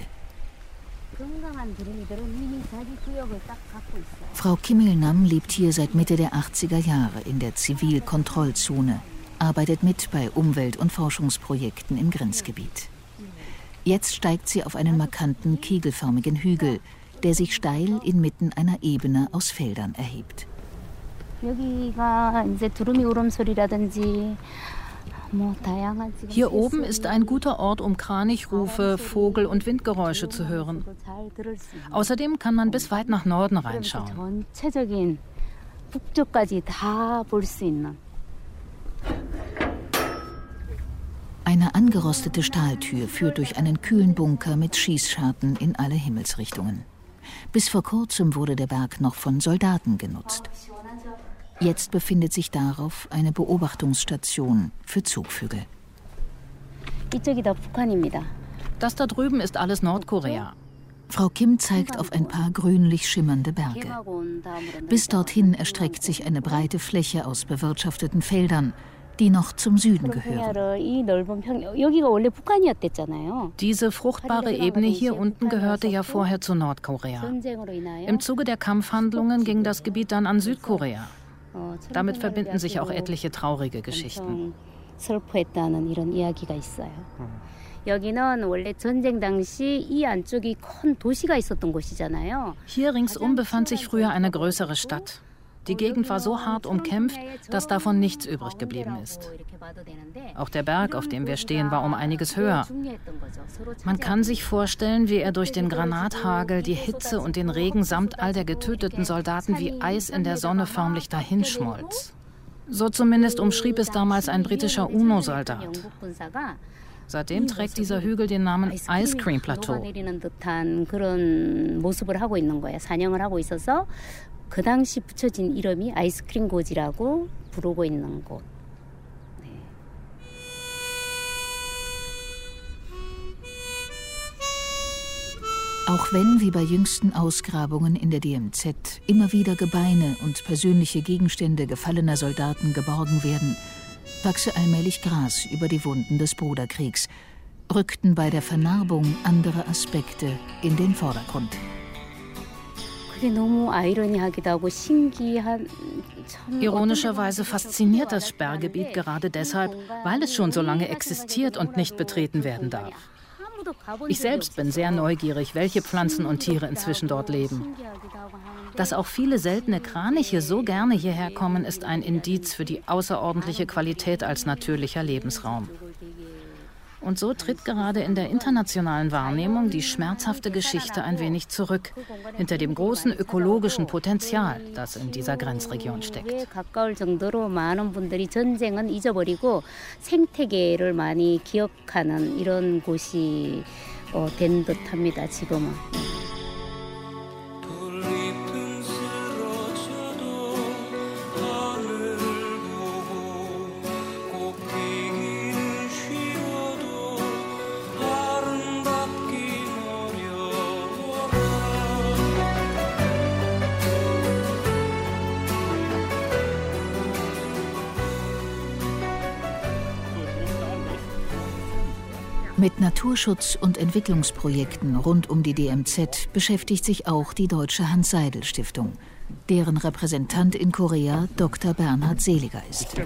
Frau Kim Il-nam lebt hier seit Mitte der achtziger Jahre in der Zivilkontrollzone, arbeitet mit bei Umwelt- und Forschungsprojekten im Grenzgebiet. Jetzt steigt sie auf einen markanten, kegelförmigen Hügel, der sich steil inmitten einer Ebene aus Feldern erhebt. Hier oben ist ein guter Ort, um Kranichrufe, Vogel- und Windgeräusche zu hören. Außerdem kann man bis weit nach Norden reinschauen. Eine angerostete Stahltür führt durch einen kühlen Bunker mit Schießscharten in alle Himmelsrichtungen. Bis vor kurzem wurde der Berg noch von Soldaten genutzt. Jetzt befindet sich darauf eine Beobachtungsstation für Zugvögel. Das da drüben ist alles Nordkorea. Frau Kim zeigt auf ein paar grünlich schimmernde Berge. Bis dorthin erstreckt sich eine breite Fläche aus bewirtschafteten Feldern, die noch zum Süden gehören. Diese fruchtbare Ebene hier unten gehörte ja vorher zu Nordkorea. Im Zuge der Kampfhandlungen ging das Gebiet dann an Südkorea. Damit verbinden sich auch etliche traurige Geschichten. Hier ringsum befand sich früher eine größere Stadt. Die Gegend war so hart umkämpft, dass davon nichts übrig geblieben ist. Auch der Berg, auf dem wir stehen, war um einiges höher. Man kann sich vorstellen, wie er durch den Granathagel, die Hitze und den Regen samt all der getöteten Soldaten wie Eis in der Sonne förmlich dahinschmolz. So zumindest umschrieb es damals ein britischer UNO-Soldat. Seitdem trägt dieser Hügel den Namen Ice Cream Plateau. 그 당시 붙여진 이름이 아이스크림 고지라고 부르고 있는 곳. Auch wenn, wie bei jüngsten Ausgrabungen in der D M Z, immer wieder Gebeine und persönliche Gegenstände gefallener Soldaten geborgen werden, wachse allmählich Gras über die Wunden des Bruderkriegs, rückten bei der Vernarbung andere Aspekte in den Vordergrund. Ironischerweise fasziniert das Sperrgebiet gerade deshalb, weil es schon so lange existiert und nicht betreten werden darf. Ich selbst bin sehr neugierig, welche Pflanzen und Tiere inzwischen dort leben. Dass auch viele seltene Kraniche so gerne hierher kommen, ist ein Indiz für die außerordentliche Qualität als natürlicher Lebensraum. Und so tritt gerade in der internationalen Wahrnehmung die schmerzhafte Geschichte ein wenig zurück, hinter dem großen ökologischen Potenzial, das in dieser Grenzregion steckt. Mit Naturschutz- und Entwicklungsprojekten rund um die D M Z beschäftigt sich auch die Deutsche Hans-Seidel-Stiftung, deren Repräsentant in Korea Doktor Bernhard Seliger ist.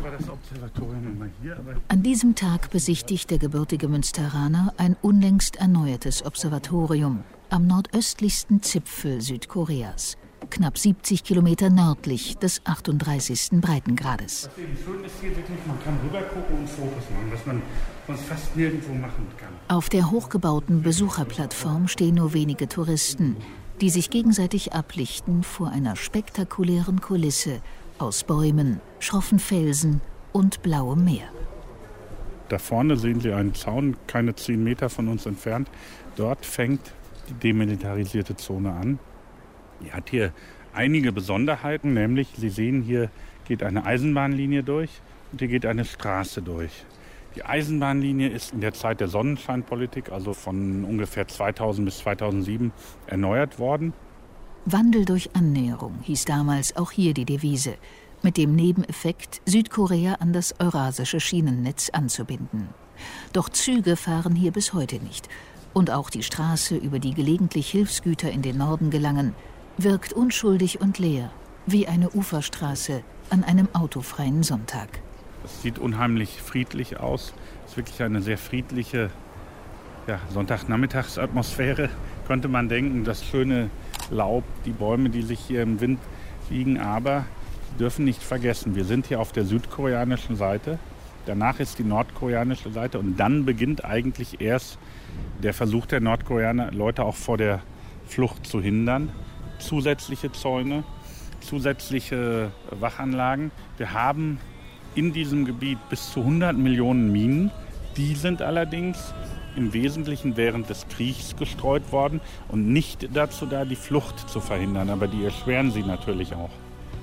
An diesem Tag besichtigt der gebürtige Münsteraner ein unlängst erneuertes Observatorium am nordöstlichsten Zipfel Südkoreas, knapp siebzig Kilometer nördlich des achtunddreißigsten Breitengrades. Was eben schön ist hier wirklich, man kann rübergucken und Fotos machen, was man sonst fast nirgendwo machen kann. Auf der hochgebauten Besucherplattform stehen nur wenige Touristen, die sich gegenseitig ablichten vor einer spektakulären Kulisse aus Bäumen, schroffen Felsen und blauem Meer. Da vorne sehen Sie einen Zaun, keine zehn Meter von uns entfernt. Dort fängt die demilitarisierte Zone an. Die hat hier einige Besonderheiten, nämlich Sie sehen, hier geht eine Eisenbahnlinie durch und hier geht eine Straße durch. Die Eisenbahnlinie ist in der Zeit der Sonnenscheinpolitik, also von ungefähr zweitausend bis zweitausendsieben, erneuert worden. Wandel durch Annäherung hieß damals auch hier die Devise, mit dem Nebeneffekt, Südkorea an das eurasische Schienennetz anzubinden. Doch Züge fahren hier bis heute nicht. Und auch die Straße, über die gelegentlich Hilfsgüter in den Norden gelangen, wirkt unschuldig und leer, wie eine Uferstraße an einem autofreien Sonntag. Es sieht unheimlich friedlich aus. Es ist wirklich eine sehr friedliche ja, Sonntagnachmittagsatmosphäre, könnte man denken. Das schöne Laub, die Bäume, die sich hier im Wind wiegen. Aber Sie dürfen nicht vergessen, wir sind hier auf der südkoreanischen Seite. Danach ist die nordkoreanische Seite und dann beginnt eigentlich erst der Versuch der Nordkoreaner, Leute auch vor der Flucht zu hindern. Zusätzliche Zäune, zusätzliche Wachanlagen. Wir haben in diesem Gebiet bis zu hundert Millionen Minen. Die sind allerdings im Wesentlichen während des Kriegs gestreut worden und nicht dazu da, die Flucht zu verhindern. Aber die erschweren sie natürlich auch.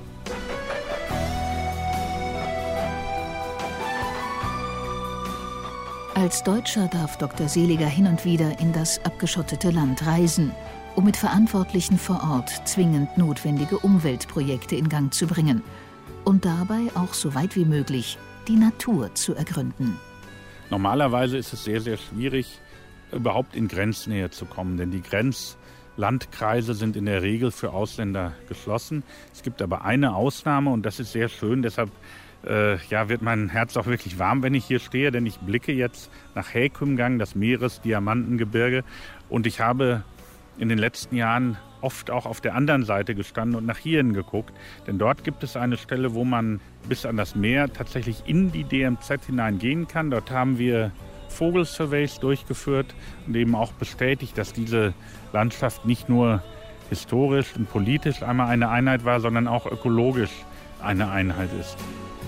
Als Deutscher darf Doktor Seliger hin und wieder in das abgeschottete Land reisen, um mit Verantwortlichen vor Ort zwingend notwendige Umweltprojekte in Gang zu bringen und dabei auch so weit wie möglich die Natur zu ergründen. Normalerweise ist es sehr, sehr schwierig, überhaupt in Grenznähe zu kommen, denn die Grenzlandkreise sind in der Regel für Ausländer geschlossen. Es gibt aber eine Ausnahme und das ist sehr schön, deshalb äh, ja, wird mein Herz auch wirklich warm, wenn ich hier stehe, denn ich blicke jetzt nach Haekumgang, das Meeresdiamantengebirge, und ich habe in den letzten Jahren oft auch auf der anderen Seite gestanden und nach hierhin geguckt. Denn dort gibt es eine Stelle, wo man bis an das Meer tatsächlich in die D M Z hineingehen kann. Dort haben wir Vogelsurveys durchgeführt und eben auch bestätigt, dass diese Landschaft nicht nur historisch und politisch einmal eine Einheit war, sondern auch ökologisch eine Einheit ist.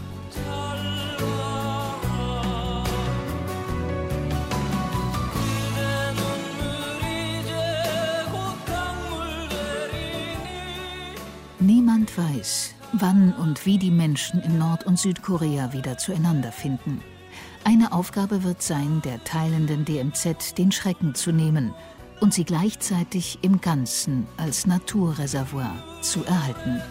Niemand weiß, wann und wie die Menschen in Nord- und Südkorea wieder zueinander finden. Eine Aufgabe wird sein, der teilenden D M Z den Schrecken zu nehmen und sie gleichzeitig im Ganzen als Naturreservoir zu erhalten.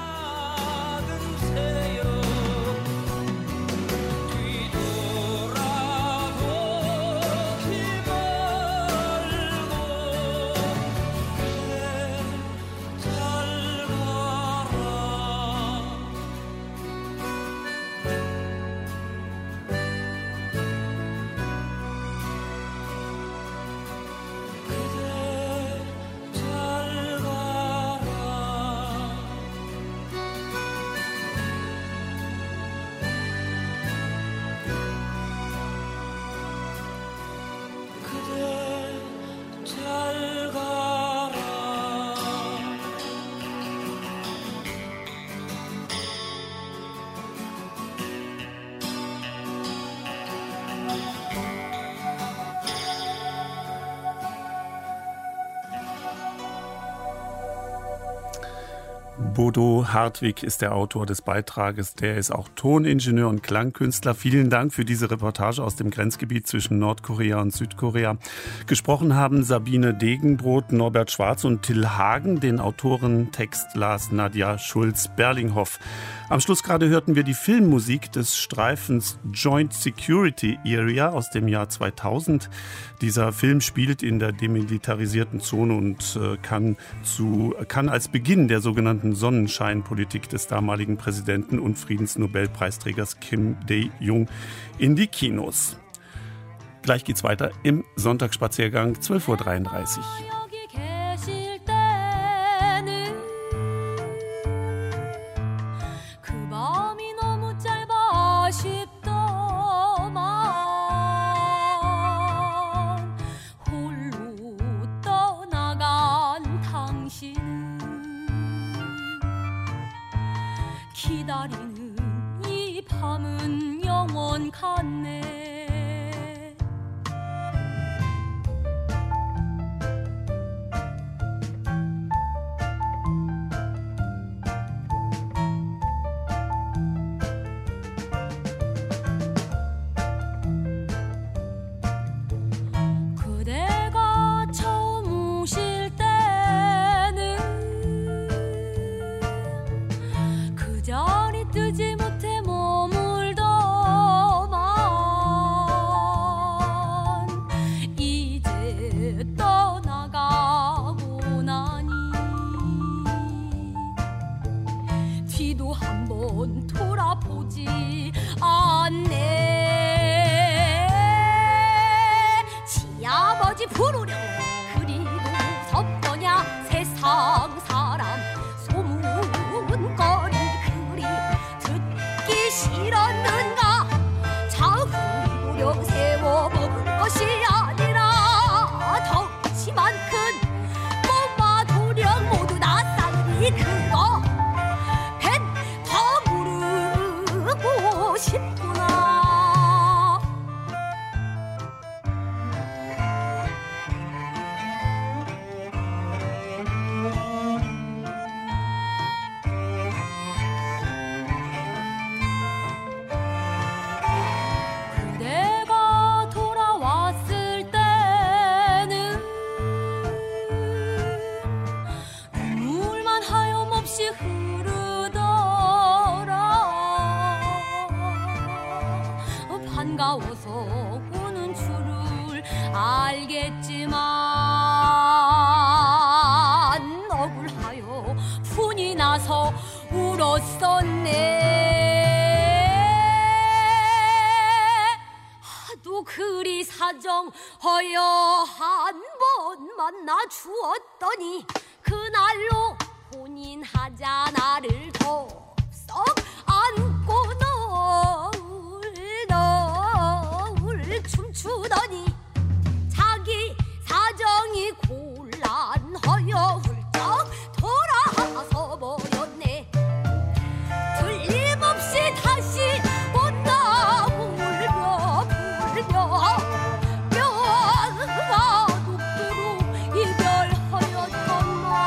Bodo Hartwig ist der Autor des Beitrages. Der ist auch Toningenieur und Klangkünstler. Vielen Dank für diese Reportage aus dem Grenzgebiet zwischen Nordkorea und Südkorea. Gesprochen haben Sabine Degenbrot, Norbert Schwarz und Till Hagen. Den Autorentext las Nadja Schulz-Berlinghoff. Am Schluss gerade hörten wir die Filmmusik des Streifens Joint Security Area aus dem Jahr zweitausend. Dieser Film spielt in der demilitarisierten Zone und äh, kann, zu, kann als Beginn der sogenannten Sonnenscheinpolitik des damaligen Präsidenten und Friedensnobelpreisträgers Kim Dae-jung in die Kinos. Gleich geht's weiter im Sonntagsspaziergang, zwölf Uhr dreiunddreißig. 기다리는 이 밤은 영원 같네. 반가워서 우는 줄을 알겠지만 억울하여 분이 나서 울었었네. 하도 그리 사정하여 한 번 만나 주었더니 그날로 혼인하자 나를 덥석 안고 너울 너울 춤추더니 자기 사정이 곤란하여 훌쩍 돌아서 버렸네. 틀림없이 다시 본다 울며 불며 뼈가 녹도록 이별하였건만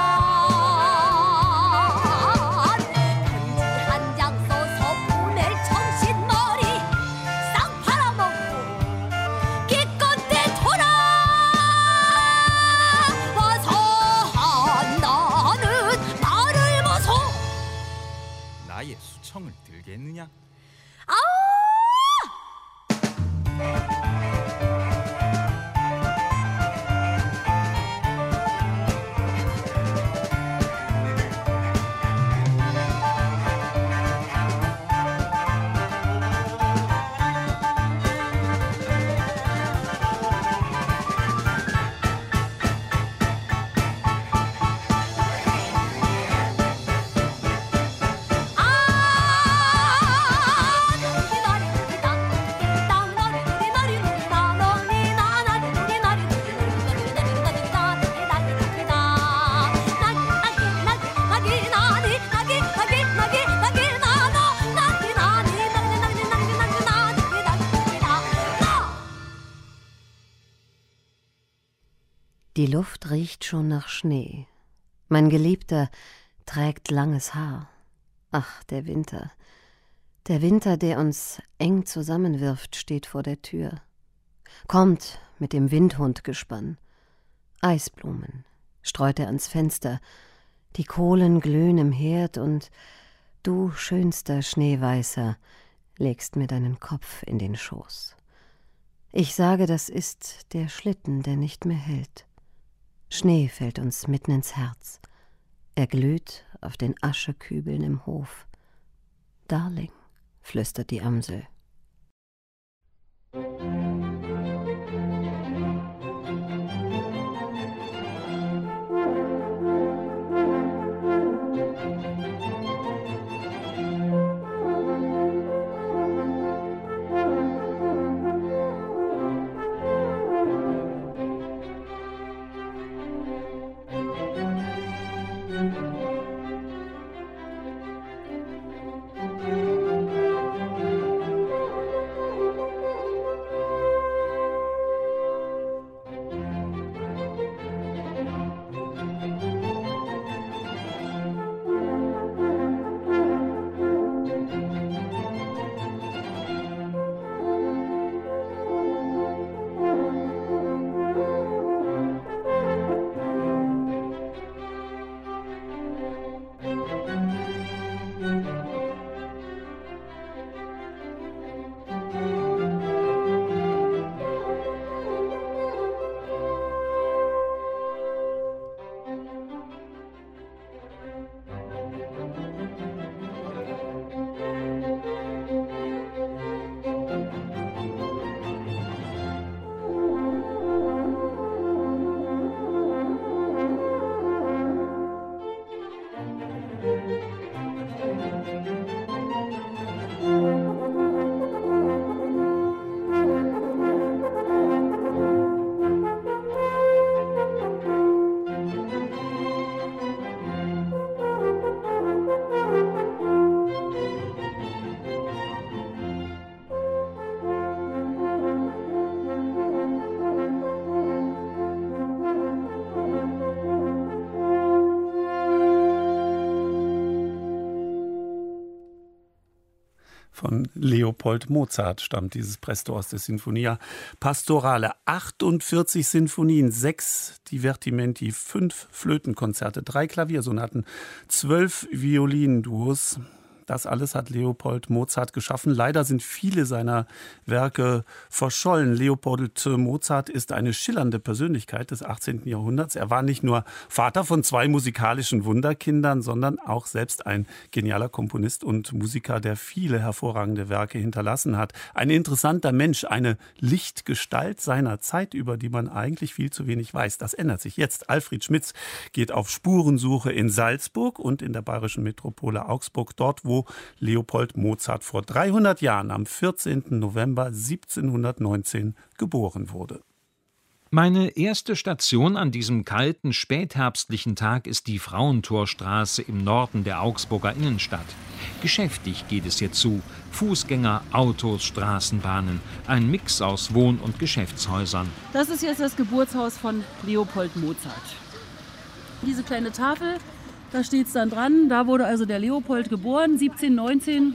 편지 한 장 써서 보낼 정신머리 싹 팔아먹고 기껏 되돌아와서 나는 나를 벗어 나의 수청을 들겠느냐? 아우! Die Luft riecht schon nach Schnee. Mein Geliebter trägt langes Haar. Ach, der Winter. Der Winter, der uns eng zusammenwirft, steht vor der Tür. Kommt mit dem Windhundgespann. Eisblumen streut er ans Fenster. Die Kohlen glühen im Herd und du, schönster Schneeweißer, legst mir deinen Kopf in den Schoß. Ich sage, das ist der Schlitten, der nicht mehr hält. Schnee fällt uns mitten ins Herz. Er glüht auf den Aschekübeln im Hof. Darling, flüstert die Amsel. Von Leopold Mozart stammt dieses Presto aus der Sinfonia Pastorale. achtundvierzig Sinfonien, sechs Divertimenti, fünf Flötenkonzerte, drei Klaviersonaten, zwölf Violinduos. Das alles hat Leopold Mozart geschaffen. Leider sind viele seiner Werke verschollen. Leopold Mozart ist eine schillernde Persönlichkeit des achtzehnten Jahrhunderts. Er war nicht nur Vater von zwei musikalischen Wunderkindern, sondern auch selbst ein genialer Komponist und Musiker, der viele hervorragende Werke hinterlassen hat. Ein interessanter Mensch, eine Lichtgestalt seiner Zeit, über die man eigentlich viel zu wenig weiß. Das ändert sich jetzt. Alfred Schmitz geht auf Spurensuche in Salzburg und in der bayerischen Metropole Augsburg, dort, wo Leopold Mozart vor dreihundert Jahren am vierzehnten November siebzehnhundertneunzehn geboren wurde. Meine erste Station an diesem kalten, spätherbstlichen Tag ist die Frauentorstraße im Norden der Augsburger Innenstadt. Geschäftig geht es hier zu. Fußgänger, Autos, Straßenbahnen. Ein Mix aus Wohn- und Geschäftshäusern. Das ist jetzt das Geburtshaus von Leopold Mozart. Diese kleine Tafel, da steht es dann dran. Da wurde also der Leopold geboren, siebzehnhundertneunzehn.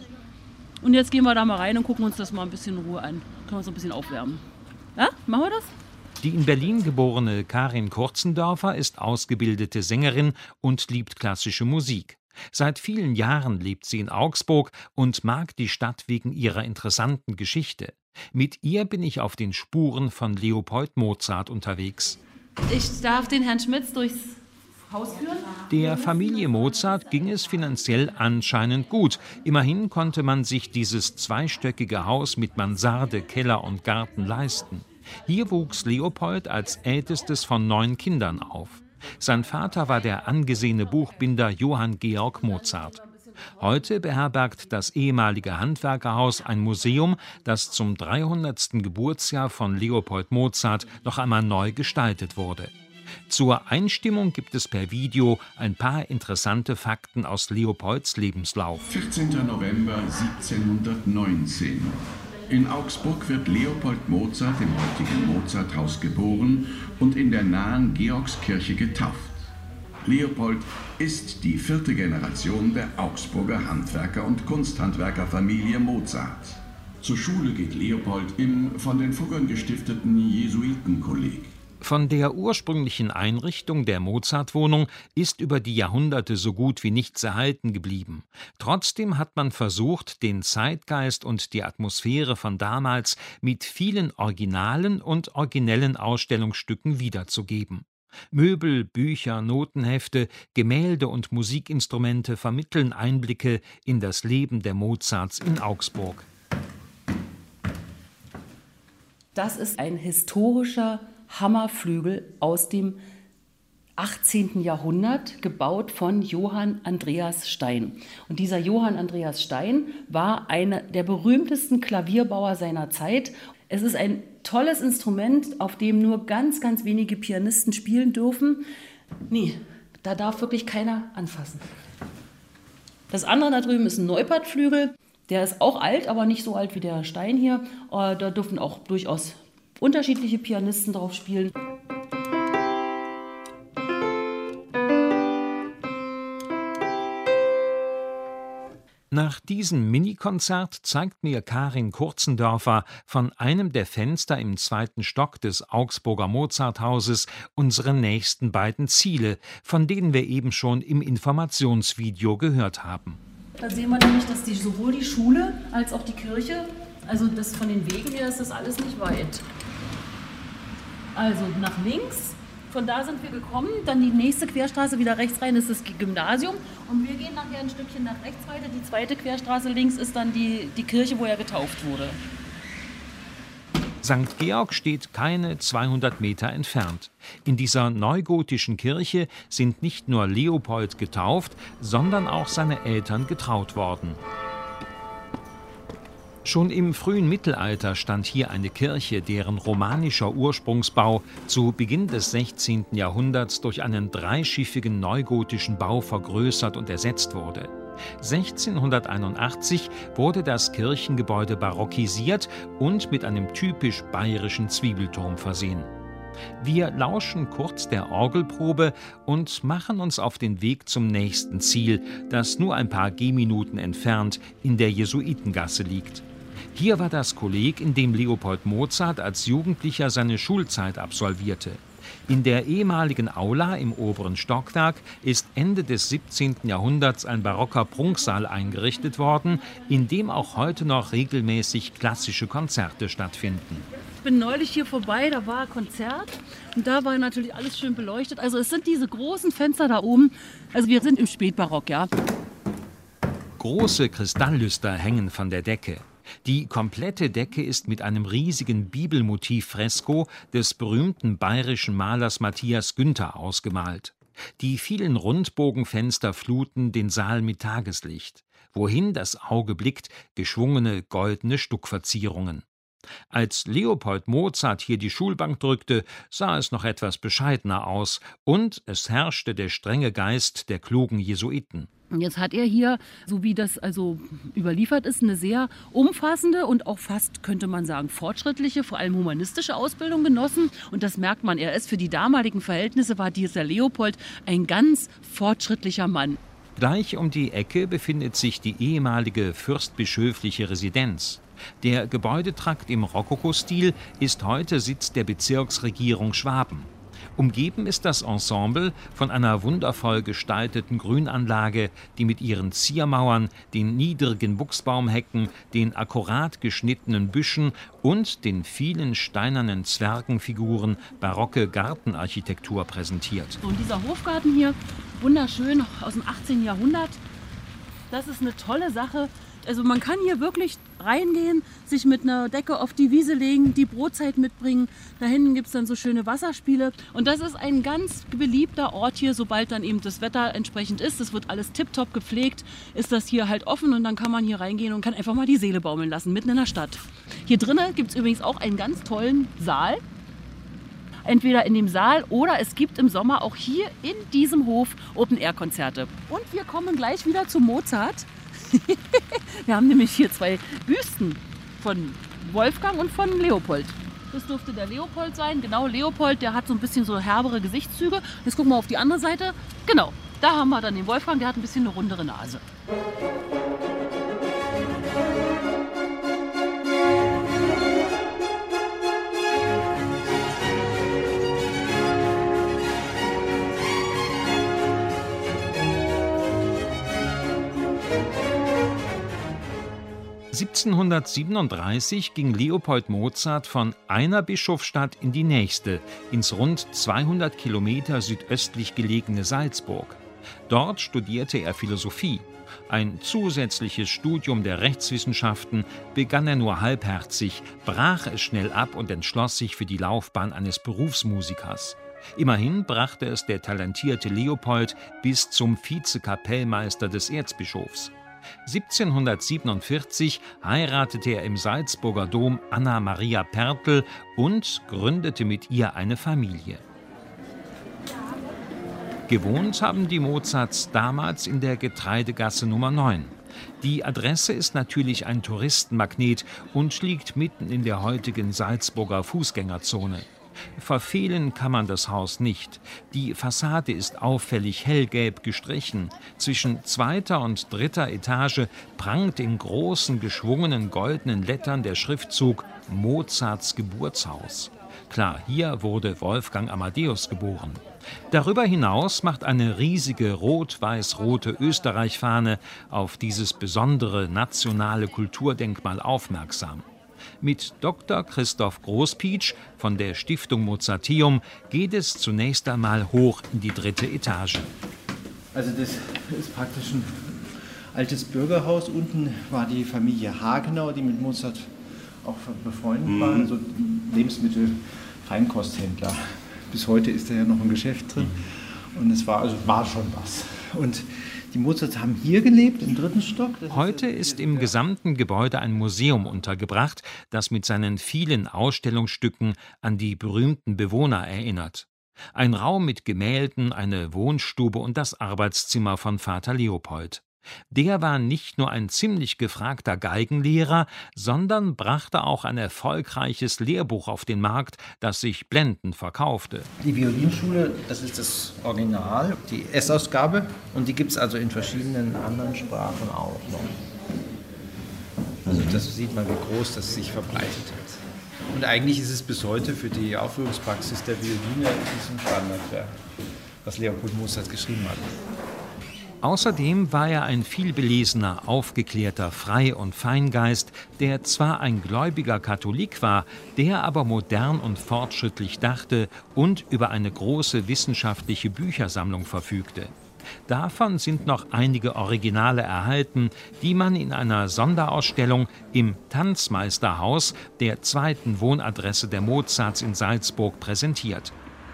Und jetzt gehen wir da mal rein und gucken uns das mal ein bisschen in Ruhe an. Können wir uns ein bisschen aufwärmen. Ja, machen wir das? Die in Berlin geborene Karin Kurzendörfer ist ausgebildete Sängerin und liebt klassische Musik. Seit vielen Jahren lebt sie in Augsburg und mag die Stadt wegen ihrer interessanten Geschichte. Mit ihr bin ich auf den Spuren von Leopold Mozart unterwegs. Ich darf den Herrn Schmitz durchs Haus führen. Der Familie Mozart ging es finanziell anscheinend gut. Immerhin konnte man sich dieses zweistöckige Haus mit Mansarde, Keller und Garten leisten. Hier wuchs Leopold als ältestes von neun Kindern auf. Sein Vater war der angesehene Buchbinder Johann Georg Mozart. Heute beherbergt das ehemalige Handwerkerhaus ein Museum, das zum dreihundertsten Geburtsjahr von Leopold Mozart noch einmal neu gestaltet wurde. Zur Einstimmung gibt es per Video ein paar interessante Fakten aus Leopolds Lebenslauf. vierzehnten November siebzehnhundertneunzehn. In Augsburg wird Leopold Mozart im heutigen Mozarthaus geboren und in der nahen Georgskirche getauft. Leopold ist die vierte Generation der Augsburger Handwerker- und Kunsthandwerkerfamilie Mozart. Zur Schule geht Leopold im von den Fuggern gestifteten Jesuitenkolleg. Von der ursprünglichen Einrichtung der Mozartwohnung ist über die Jahrhunderte so gut wie nichts erhalten geblieben. Trotzdem hat man versucht, den Zeitgeist und die Atmosphäre von damals mit vielen originalen und originellen Ausstellungsstücken wiederzugeben. Möbel, Bücher, Notenhefte, Gemälde und Musikinstrumente vermitteln Einblicke in das Leben der Mozarts in Augsburg. Das ist ein historischer Hammerflügel aus dem achtzehnten Jahrhundert, gebaut von Johann Andreas Stein. Und dieser Johann Andreas Stein war einer der berühmtesten Klavierbauer seiner Zeit. Es ist ein tolles Instrument, auf dem nur ganz, ganz wenige Pianisten spielen dürfen. Nee, da darf wirklich keiner anfassen. Das andere da drüben ist ein Neupert-Flügel. Der ist auch alt, aber nicht so alt wie der Stein hier. Da dürfen auch durchaus unterschiedliche Pianisten drauf spielen. Nach diesem Minikonzert zeigt mir Karin Kurzendörfer von einem der Fenster im zweiten Stock des Augsburger Mozarthauses unsere nächsten beiden Ziele, von denen wir eben schon im Informationsvideo gehört haben. Da sehen wir nämlich, dass die, sowohl die Schule als auch die Kirche, also das von den Wegen her ist das alles nicht weit. Also nach links, von da sind wir gekommen, dann die nächste Querstraße wieder rechts rein ist das Gymnasium und wir gehen nachher ein Stückchen nach rechts weiter. Die zweite Querstraße links ist dann die, die Kirche, wo er getauft wurde. Sankt Georg steht keine zweihundert Meter entfernt. In dieser neugotischen Kirche sind nicht nur Leopold getauft, sondern auch seine Eltern getraut worden. Schon im frühen Mittelalter stand hier eine Kirche, deren romanischer Ursprungsbau zu Beginn des sechzehnten Jahrhunderts durch einen dreischiffigen neugotischen Bau vergrößert und ersetzt wurde. sechzehnhunderteinundachtzig wurde das Kirchengebäude barockisiert und mit einem typisch bayerischen Zwiebelturm versehen. Wir lauschen kurz der Orgelprobe und machen uns auf den Weg zum nächsten Ziel, das nur ein paar Gehminuten entfernt in der Jesuitengasse liegt. Hier war das Kolleg, in dem Leopold Mozart als Jugendlicher seine Schulzeit absolvierte. In der ehemaligen Aula im oberen Stockwerk ist Ende des siebzehnten Jahrhunderts ein barocker Prunksaal eingerichtet worden, in dem auch heute noch regelmäßig klassische Konzerte stattfinden. Ich bin neulich hier vorbei, da war ein Konzert und da war natürlich alles schön beleuchtet. Also es sind diese großen Fenster da oben, also wir sind im Spätbarock, ja. Große Kristalllüster hängen von der Decke. Die komplette Decke ist mit einem riesigen Bibelmotiv-Fresko des berühmten bayerischen Malers Matthias Günther ausgemalt. Die vielen Rundbogenfenster fluten den Saal mit Tageslicht. Wohin das Auge blickt, geschwungene goldene Stuckverzierungen. Als Leopold Mozart hier die Schulbank drückte, sah es noch etwas bescheidener aus und es herrschte der strenge Geist der klugen Jesuiten. Jetzt hat er hier, so wie das also überliefert ist, eine sehr umfassende und auch fast, könnte man sagen, fortschrittliche, vor allem humanistische Ausbildung genossen. Und das merkt man, er ist für die damaligen Verhältnisse, war dieser Leopold ein ganz fortschrittlicher Mann. Gleich um die Ecke befindet sich die ehemalige fürstbischöfliche Residenz. Der Gebäudetrakt im Rokokostil ist heute Sitz der Bezirksregierung Schwaben. Umgeben ist das Ensemble von einer wundervoll gestalteten Grünanlage, die mit ihren Ziermauern, den niedrigen Buchsbaumhecken, den akkurat geschnittenen Büschen und den vielen steinernen Zwergenfiguren barocke Gartenarchitektur präsentiert. Und dieser Hofgarten hier, wunderschön aus dem achtzehnten Jahrhundert, das ist eine tolle Sache. Also man kann hier wirklich reingehen, sich mit einer Decke auf die Wiese legen, die Brotzeit mitbringen. Da hinten gibt es dann so schöne Wasserspiele. Und das ist ein ganz beliebter Ort hier, sobald dann eben das Wetter entsprechend ist. Es wird alles tipptopp gepflegt, ist das hier halt offen und dann kann man hier reingehen und kann einfach mal die Seele baumeln lassen, mitten in der Stadt. Hier drinnen gibt es übrigens auch einen ganz tollen Saal. Entweder in dem Saal oder es gibt im Sommer auch hier in diesem Hof Open-Air-Konzerte. Und wir kommen gleich wieder zu Mozart. Wir haben nämlich hier zwei Büsten von Wolfgang und von Leopold. Das dürfte der Leopold sein. Genau, Leopold, der hat so ein bisschen so herbere Gesichtszüge. Jetzt gucken wir auf die andere Seite. Genau, da haben wir dann den Wolfgang, der hat ein bisschen eine rundere Nase. siebzehnhundertsiebenunddreißig ging Leopold Mozart von einer Bischofsstadt in die nächste, ins rund zweihundert Kilometer südöstlich gelegene Salzburg. Dort studierte er Philosophie. Ein zusätzliches Studium der Rechtswissenschaften begann er nur halbherzig, brach es schnell ab und entschloss sich für die Laufbahn eines Berufsmusikers. Immerhin brachte es der talentierte Leopold bis zum Vizekapellmeister des Erzbischofs. siebzehnhundertsiebenundvierzig heiratete er im Salzburger Dom Anna Maria Pertl und gründete mit ihr eine Familie. Gewohnt haben die Mozarts damals in der Getreidegasse Nummer neun. Die Adresse ist natürlich ein Touristenmagnet und liegt mitten in der heutigen Salzburger Fußgängerzone. Verfehlen kann man das Haus nicht. Die Fassade ist auffällig hellgelb gestrichen. Zwischen zweiter und dritter Etage prangt in großen, geschwungenen goldenen Lettern der Schriftzug Mozarts Geburtshaus. Klar, hier wurde Wolfgang Amadeus geboren. Darüber hinaus macht eine riesige rot-weiß-rote Österreich-Fahne auf dieses besondere nationale Kulturdenkmal aufmerksam. Mit Doktor Christoph Großpietsch von der Stiftung Mozarteum geht es zunächst einmal hoch in die dritte Etage. Also das ist praktisch ein altes Bürgerhaus. Unten war die Familie Hagenau, die mit Mozart auch befreundet mhm. war, also Lebensmittel-Feinkosthändler. Bis heute ist da ja noch ein Geschäft drin und es war, also war schon was. Und die Mozarts haben hier gelebt, im dritten Stock. Heute ist im gesamten Gebäude ein Museum untergebracht, das mit seinen vielen Ausstellungsstücken an die berühmten Bewohner erinnert. Ein Raum mit Gemälden, eine Wohnstube und das Arbeitszimmer von Vater Leopold. Der war nicht nur ein ziemlich gefragter Geigenlehrer, sondern brachte auch ein erfolgreiches Lehrbuch auf den Markt, das sich blendend verkaufte. Die Violinschule, das ist das Original, die S-Ausgabe, und die gibt es also in verschiedenen anderen Sprachen auch noch. Also das sieht man, wie groß das sich verbreitet hat. Und eigentlich ist es bis heute für die Aufführungspraxis der Violine ein Standardwerk, was Leopold Mozart geschrieben hat. Außerdem war er ein vielbelesener, aufgeklärter Frei- und Feingeist, der zwar ein gläubiger Katholik war, der aber modern und fortschrittlich dachte und über eine große wissenschaftliche Büchersammlung verfügte. Davon sind noch einige Originale erhalten, die man in einer Sonderausstellung im Tanzmeisterhaus, der zweiten Wohnadresse der Mozarts in Salzburg, präsentiert.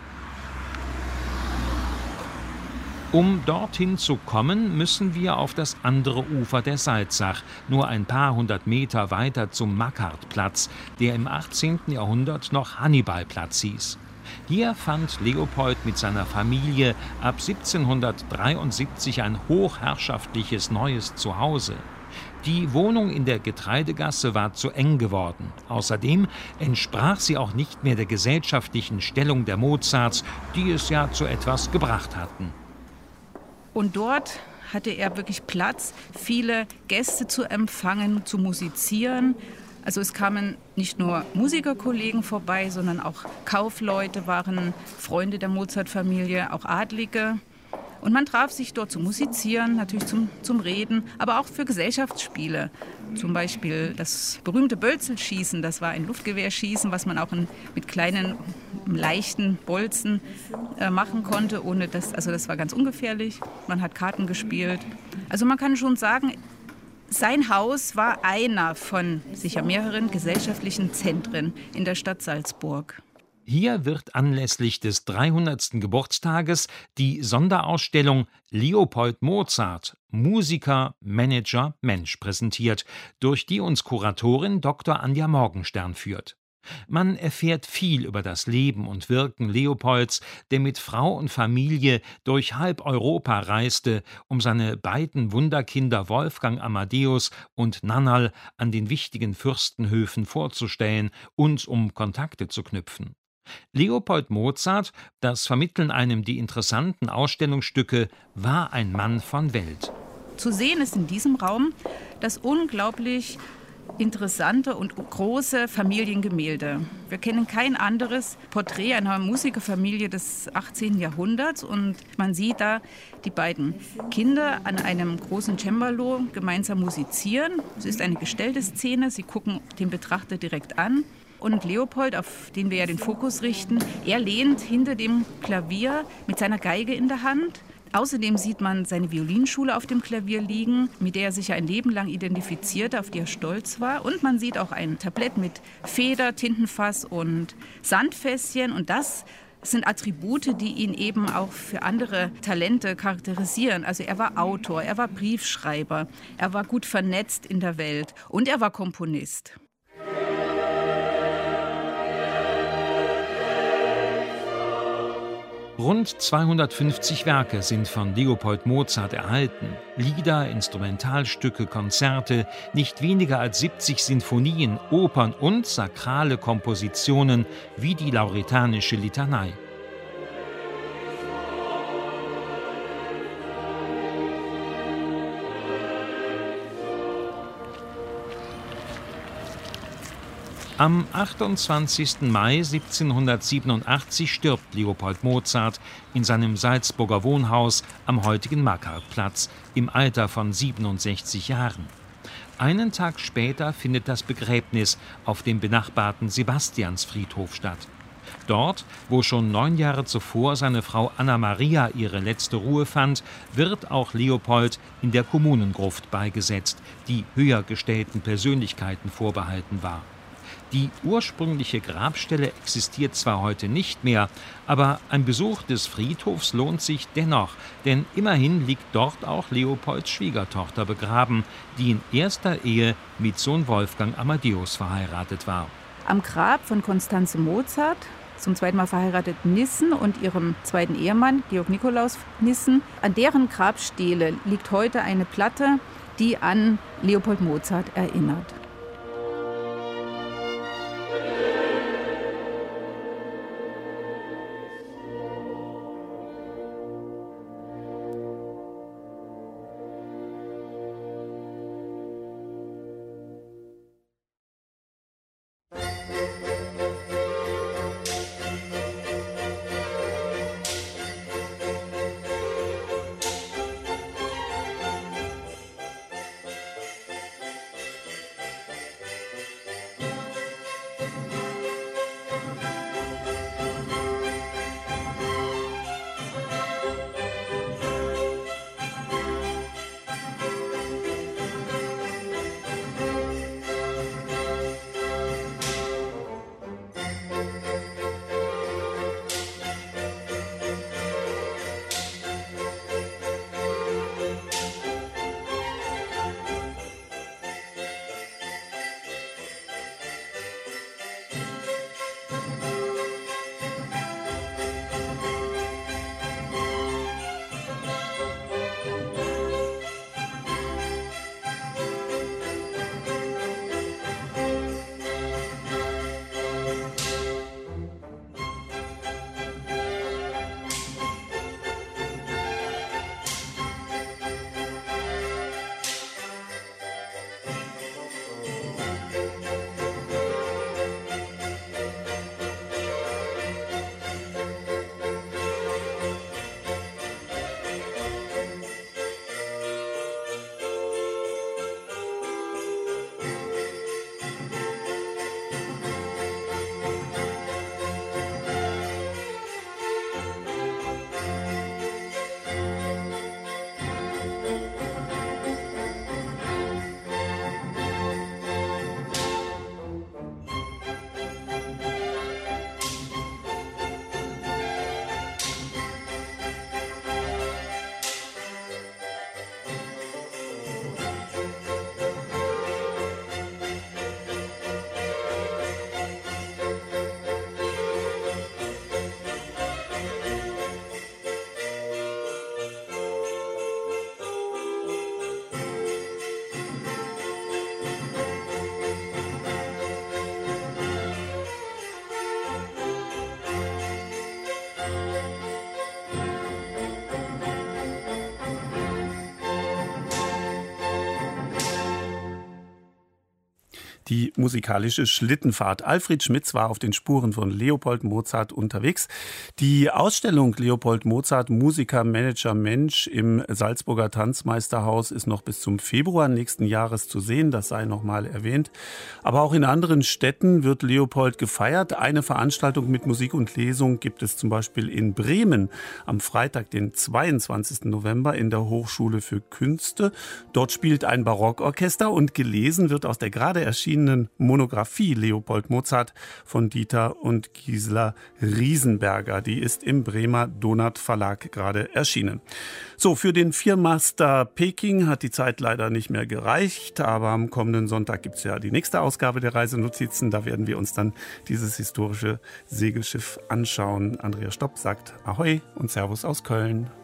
Um dorthin zu kommen, müssen wir auf das andere Ufer der Salzach, nur ein paar hundert Meter weiter zum Makkartplatz, der im achtzehnten Jahrhundert noch Hannibalplatz hieß. Hier fand Leopold mit seiner Familie ab siebzehnhundertdreiundsiebzig ein hochherrschaftliches neues Zuhause. Die Wohnung in der Getreidegasse war zu eng geworden. Außerdem entsprach sie auch nicht mehr der gesellschaftlichen Stellung der Mozarts, die es ja zu etwas gebracht hatten. Und dort hatte er wirklich Platz, viele Gäste zu empfangen, zu musizieren. Also es kamen nicht nur Musikerkollegen vorbei, sondern auch Kaufleute waren Freunde der Mozart-Familie, auch Adlige. Und man traf sich dort zum Musizieren, natürlich zum, zum Reden, aber auch für Gesellschaftsspiele. Zum Beispiel das berühmte Bölzelschießen, das war ein Luftgewehrschießen, was man auch in, mit kleinen, leichten Bolzen äh, machen konnte, ohne das, also das war ganz ungefährlich. Man hat Karten gespielt. Also man kann schon sagen, sein Haus war einer von sicher mehreren gesellschaftlichen Zentren in der Stadt Salzburg. Hier wird anlässlich des dreihundertsten Geburtstages die Sonderausstellung Leopold Mozart – Musiker, Manager, Mensch präsentiert, durch die uns Kuratorin Doktor Anja Morgenstern führt. Man erfährt viel über das Leben und Wirken Leopolds, der mit Frau und Familie durch halb Europa reiste, um seine beiden Wunderkinder Wolfgang Amadeus und Nannerl an den wichtigen Fürstenhöfen vorzustellen und um Kontakte zu knüpfen. Leopold Mozart, das vermitteln einem die interessanten Ausstellungsstücke, war ein Mann von Welt. Zu sehen ist in diesem Raum das unglaublich interessante und große Familiengemälde. Wir kennen kein anderes Porträt einer Musikerfamilie des achtzehnten Jahrhunderts und man sieht da die beiden Kinder an einem großen Cembalo gemeinsam musizieren. Es ist eine gestellte Szene, sie gucken den Betrachter direkt an. Und Leopold, auf den wir ja den Fokus richten, er lehnt hinter dem Klavier mit seiner Geige in der Hand. Außerdem sieht man seine Violinschule auf dem Klavier liegen, mit der er sich ja ein Leben lang identifizierte, auf die er stolz war. Und man sieht auch ein Tablett mit Feder, Tintenfass und Sandfässchen. Und das sind Attribute, die ihn eben auch für andere Talente charakterisieren. Also er war Autor, er war Briefschreiber, er war gut vernetzt in der Welt und er war Komponist. Rund zweihundertfünfzig Werke sind von Leopold Mozart erhalten. Lieder, Instrumentalstücke, Konzerte, nicht weniger als siebzig Sinfonien, Opern und sakrale Kompositionen wie die Lauretanische Litanei. Am achtundzwanzigsten Mai siebzehnhundertsiebenundachtzig stirbt Leopold Mozart in seinem Salzburger Wohnhaus am heutigen Makkartplatz im Alter von siebenundsechzig Jahren. Einen Tag später findet das Begräbnis auf dem benachbarten Sebastiansfriedhof statt. Dort, wo schon neun Jahre zuvor seine Frau Anna Maria ihre letzte Ruhe fand, wird auch Leopold in der Kommunengruft beigesetzt, die höher gestellten Persönlichkeiten vorbehalten war. Die ursprüngliche Grabstelle existiert zwar heute nicht mehr, aber ein Besuch des Friedhofs lohnt sich dennoch, denn immerhin liegt dort auch Leopolds Schwiegertochter begraben, die in erster Ehe mit Sohn Wolfgang Amadeus verheiratet war. Am Grab von Constanze Mozart, zum zweiten Mal verheiratet Nissen und ihrem zweiten Ehemann, Georg Nikolaus Nissen, an deren Grabstele liegt heute eine Platte, die an Leopold Mozart erinnert. die musikalische Schlittenfahrt. Alfred Schmitz war auf den Spuren von Leopold Mozart unterwegs. Die Ausstellung Leopold Mozart, Musiker, Manager, Mensch im Salzburger Tanzmeisterhaus ist noch bis zum Februar nächsten Jahres zu sehen. Das sei noch mal erwähnt. Aber auch in anderen Städten wird Leopold gefeiert. Eine Veranstaltung mit Musik und Lesung gibt es zum Beispiel in Bremen am Freitag, den zweiundzwanzigsten November in der Hochschule für Künste. Dort spielt ein Barockorchester und gelesen wird aus der gerade erschienenen Monographie Leopold Mozart von Dieter und Gisela Riesenberger. Die ist im Bremer Donat Verlag gerade erschienen. So, für den Viermaster Peking hat die Zeit leider nicht mehr gereicht, aber am kommenden Sonntag gibt es ja die nächste Ausgabe der Reisenotizen. Da werden wir uns dann dieses historische Segelschiff anschauen. Andreas Stopp sagt Ahoi und Servus aus Köln.